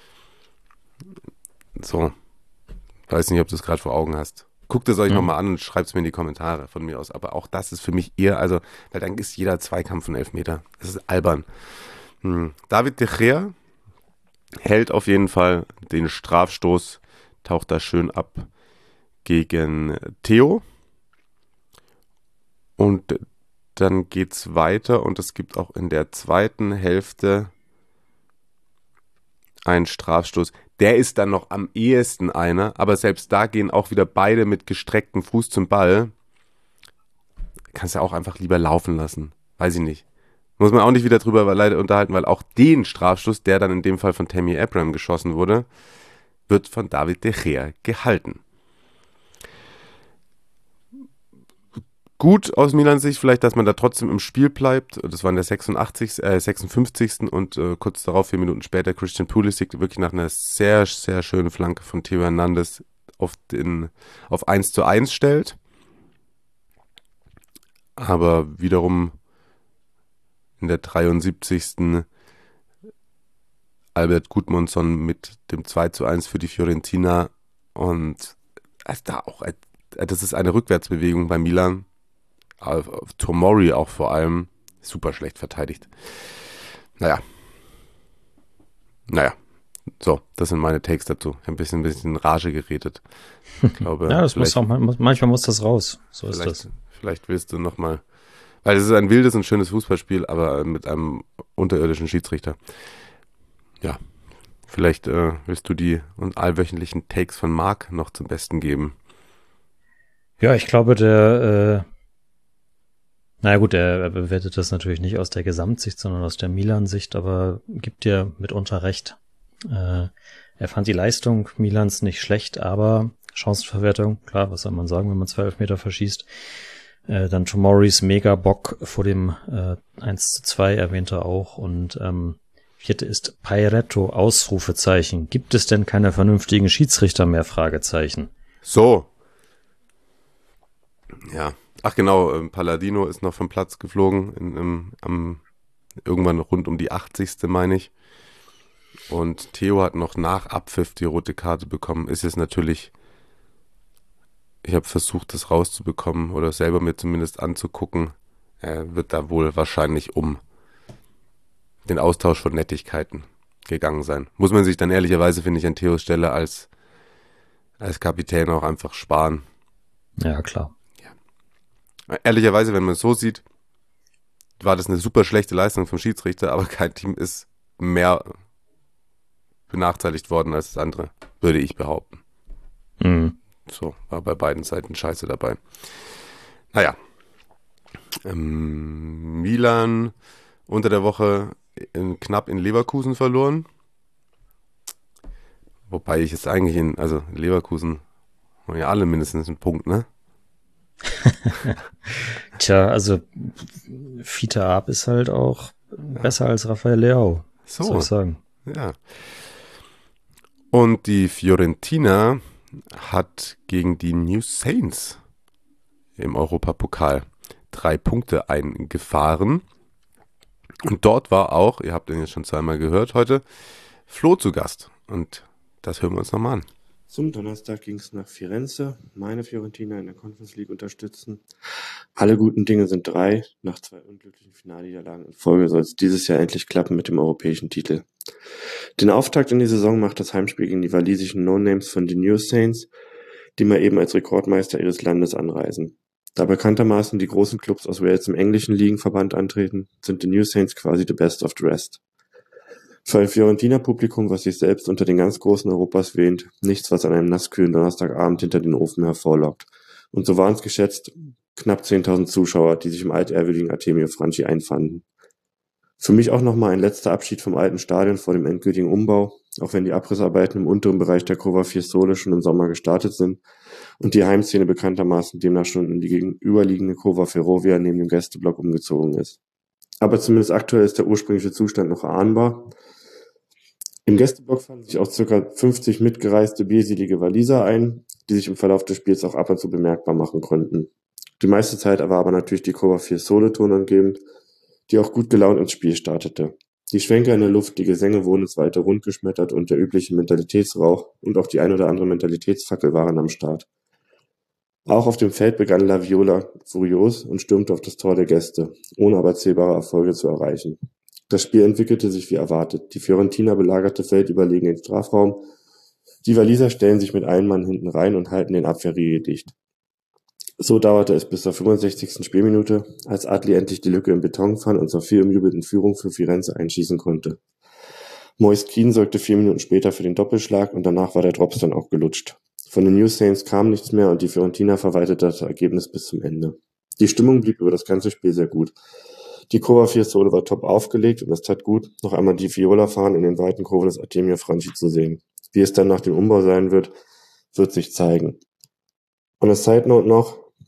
D: So, weiß nicht, ob du es gerade vor Augen hast. Guckt es euch mhm. nochmal an und schreibt es mir in die Kommentare von mir aus, aber auch das ist für mich eher, also, weil dann ist jeder Zweikampf ein Elfmeter, das ist albern. Hm. David de Gea hält auf jeden Fall den Strafstoß, taucht da schön ab gegen Theo. Und dann geht's weiter und es gibt auch in der zweiten Hälfte einen Strafstoß. Der ist dann noch am ehesten einer, aber selbst da gehen auch wieder beide mit gestrecktem Fuß zum Ball. Kannst ja auch einfach lieber laufen lassen. Weiß ich nicht. Muss man auch nicht wieder drüber unterhalten, weil auch den Strafstoß, der dann in dem Fall von Tammy Abraham geschossen wurde, wird von David de Gea gehalten. gut aus Milans Sicht, vielleicht, dass man da trotzdem im Spiel bleibt. Das war in der sechsundachtzigsten Äh, sechsundfünfzigsten und äh, kurz darauf, vier Minuten später, Christian Pulisic wirklich nach einer sehr, sehr schönen Flanke von Theo Hernandez auf, den, auf eins zu eins stellt. Aber wiederum in der dreiundsiebzigsten Albert Gudmundsson mit dem zwei zu eins für die Fiorentina. Und also da auch, das ist eine Rückwärtsbewegung bei Milan. Auf, auf Tomori auch vor allem super schlecht verteidigt. Naja. Naja. So, das sind meine Takes dazu. Ich habe ein bisschen, ein bisschen in Rage geredet. Ich glaube,
E: ja, das muss auch, manchmal muss das raus. So ist das.
D: Vielleicht willst du nochmal, weil es ist ein wildes und schönes Fußballspiel, aber mit einem unterirdischen Schiedsrichter. Ja, vielleicht äh, willst du die und allwöchentlichen Takes von Marc noch zum Besten geben.
E: Ja, ich glaube, der äh naja gut, er, er bewertet das natürlich nicht aus der Gesamtsicht, sondern aus der Milan-Sicht, aber gibt dir mitunter recht. Äh, er fand die Leistung Milans nicht schlecht, aber Chancenverwertung, klar, was soll man sagen, wenn man zwei Elfmeter verschießt. Äh, dann Tomoris Mega-Bock vor dem äh, eins zu zwei erwähnte auch. Und ähm, vierte ist Pairetto, Ausrufezeichen. Gibt es denn keine vernünftigen Schiedsrichter mehr? Fragezeichen.
D: So. Ja. Ach genau, Palladino ist noch vom Platz geflogen, in, im, am, irgendwann rund um die achtzigste meine ich. Und Theo hat noch nach Abpfiff die rote Karte bekommen. Ist jetzt natürlich, ich habe versucht, das rauszubekommen oder selber mir zumindest anzugucken. Er wird da wohl wahrscheinlich um den Austausch von Nettigkeiten gegangen sein. Muss man sich dann ehrlicherweise, finde ich, an Theos Stelle als, als Kapitän auch einfach sparen.
E: Ja, klar.
D: Ehrlicherweise, wenn man es so sieht, war das eine super schlechte Leistung vom Schiedsrichter, aber kein Team ist mehr benachteiligt worden als das andere, würde ich behaupten.
E: Mhm.
D: So, war bei beiden Seiten Scheiße dabei. Naja. Ähm, Milan unter der Woche in, knapp in Leverkusen verloren. Wobei ich jetzt eigentlich in, also Leverkusen haben ja alle mindestens einen Punkt, ne?
E: Tja, also Fiete Arp ist halt auch ja. besser als Rafael Leao.
D: So,
E: soll ich sagen.
D: Ja. Und die Fiorentina hat gegen die New Saints im Europapokal drei Punkte eingefahren. Und dort war auch, ihr habt ihn jetzt schon zweimal gehört heute, Flo zu Gast. Und das hören wir uns nochmal an.
G: Zum Donnerstag ging es nach Firenze, meine Fiorentina in der Conference League unterstützen. Alle guten Dinge sind drei. Nach zwei unglücklichen Finalniederlagen in Folge soll es dieses Jahr endlich klappen mit dem europäischen Titel. Den Auftakt in die Saison macht das Heimspiel gegen die walisischen No-Names von den New Saints, die mal eben als Rekordmeister ihres Landes anreisen. Da bekanntermaßen die großen Clubs aus Wales im englischen Ligenverband antreten, sind die New Saints quasi the best of the rest. Für ein Fiorentina-Publikum, was sich selbst unter den ganz Großen Europas wähnt, nichts, was an einem nasskühlen Donnerstagabend hinter den Ofen hervorlockt. Und so waren es geschätzt knapp zehntausend Zuschauer, die sich im altehrwürdigen Artemio Franchi einfanden. Für mich auch nochmal ein letzter Abschied vom alten Stadion vor dem endgültigen Umbau, auch wenn die Abrissarbeiten im unteren Bereich der Cova Fiesole schon im Sommer gestartet sind und die Heimszene bekanntermaßen demnach schon in die gegenüberliegende Cova Ferrovia neben dem Gästeblock umgezogen ist. Aber zumindest aktuell ist der ursprüngliche Zustand noch erahnbar. Im Gästeblock fanden sich auch ca. fünfzig mitgereiste bierselige Waliser ein, die sich im Verlauf des Spiels auch ab und zu bemerkbar machen konnten. Die meiste Zeit war aber natürlich die Cova Fiesole tonangebend, die auch gut gelaunt ins Spiel startete. Die Schwenker in der Luft, die Gesänge wurden ins weite rund geschmettert und der übliche Mentalitätsrauch und auch die ein oder andere Mentalitätsfackel waren am Start. Auch auf dem Feld begann La Viola furios und stürmte auf das Tor der Gäste, ohne aber zählbare Erfolge zu erreichen. Das Spiel entwickelte sich wie erwartet. Die Fiorentina belagerte feldüberlegen den Strafraum. Die Waliser stellen sich mit einem Mann hinten rein und halten den Abwehrriegel dicht. So dauerte es bis zur fünfundsechzigsten Spielminute, als Adli endlich die Lücke im Beton fand und zur viel umjubelten Führung für Firenze einschießen konnte. Moise Kean sorgte vier Minuten später für den Doppelschlag und danach war der Drops dann auch gelutscht. Von den New Saints kam nichts mehr und die Fiorentina verwaltete das Ergebnis bis zum Ende. Die Stimmung blieb über das ganze Spiel sehr gut. Die Cova Fiesole war top aufgelegt und es tat gut, noch einmal die Viola-Fahnen in den weiten Kurven des Artemio Franchi zu sehen. Wie es dann nach dem Umbau sein wird, wird sich zeigen. Und als Side Note noch,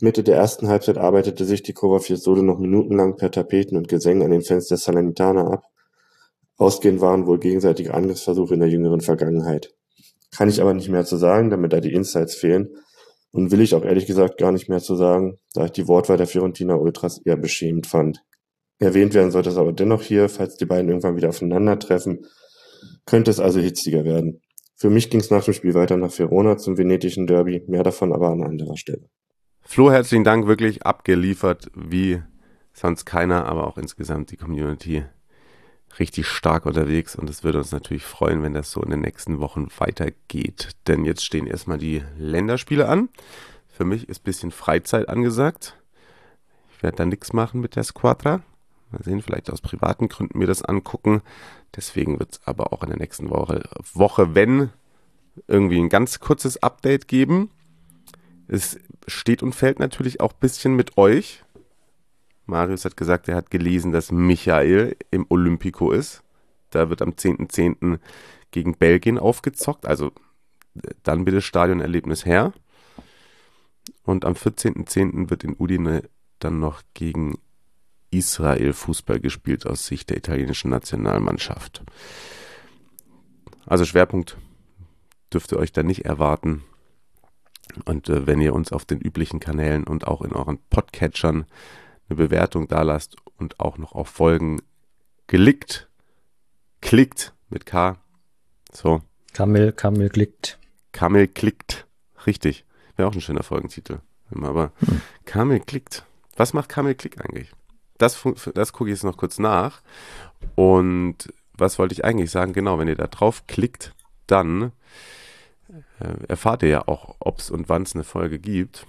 G: Mitte der ersten Halbzeit arbeitete sich die Curva Fiesole noch minutenlang per Tapeten und Gesängen an den Fans der Salernitaner ab. Ausgehend waren wohl gegenseitige Angriffsversuche in der jüngeren Vergangenheit. Kann ich aber nicht mehr zu sagen, damit da die Insights fehlen. Und will ich auch ehrlich gesagt gar nicht mehr zu sagen, da ich die Wortwahl der Fiorentina Ultras eher beschämend fand. Erwähnt werden sollte es aber dennoch hier, falls die beiden irgendwann wieder aufeinandertreffen, könnte es also hitziger werden. Für mich ging es nach dem Spiel weiter nach Verona zum venetischen Derby, mehr davon aber an anderer Stelle.
D: Flo, herzlichen Dank, wirklich abgeliefert wie sonst keiner, aber auch insgesamt die Community richtig stark unterwegs und es würde uns natürlich freuen, wenn das so in den nächsten Wochen weitergeht. Denn jetzt stehen erstmal die Länderspiele an. Für mich ist ein bisschen Freizeit angesagt. Ich werde da nichts machen mit der Squadra. Mal sehen, vielleicht aus privaten Gründen mir das angucken. Deswegen wird es aber auch in der nächsten Woche, Woche, wenn, irgendwie ein ganz kurzes Update geben. Es steht und fällt natürlich auch ein bisschen mit euch. Marius hat gesagt, er hat gelesen, dass Michael im Olympico ist. Da wird am zehnten zehnten gegen Belgien aufgezockt. Also dann bitte Stadionerlebnis her. Und am vierzehnten zehnten wird in Udine dann noch gegen Israel Fußball gespielt aus Sicht der italienischen Nationalmannschaft. Also Schwerpunkt dürft ihr euch da nicht erwarten. Und äh, wenn ihr uns auf den üblichen Kanälen und auch in euren Podcatchern eine Bewertung da lasst und auch noch auf Folgen geklickt, klickt mit K, so.
E: Kamel, Kamel klickt.
D: Kamel klickt, richtig. Wäre auch ein schöner Folgentitel. Aber hm. Kamel klickt. Was macht Kamel Klick eigentlich? Das, das gucke ich jetzt noch kurz nach. Und was wollte ich eigentlich sagen? Genau, wenn ihr da drauf klickt, dann äh, erfahrt ihr ja auch, ob es und wann es eine Folge gibt.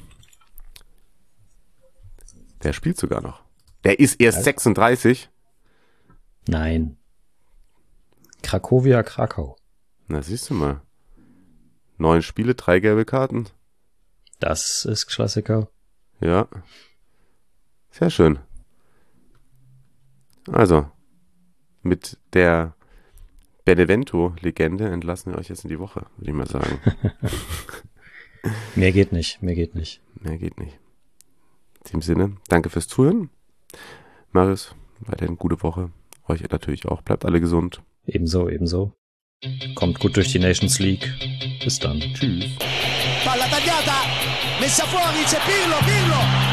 D: Der spielt sogar noch. Der ist erst Was? sechsunddreißig.
E: Nein. Cracovia Krakau.
D: Na, siehst du mal. Neun Spiele, drei gelbe Karten.
E: Das ist Klassiker.
D: Ja. Sehr schön. Also, mit der Benevento-Legende entlassen wir euch jetzt in die Woche, würde ich mal sagen.
E: Mehr geht nicht, mehr geht nicht.
D: Mehr geht nicht. In diesem Sinne, danke fürs Zuhören. Marius, weiterhin gute Woche. Euch natürlich auch. Bleibt alle gesund.
E: Ebenso, ebenso. Kommt gut durch die Nations League. Bis dann.
D: Tschüss.
A: Palla tagliata, messa fuori, c'è Pirlo, Pirlo.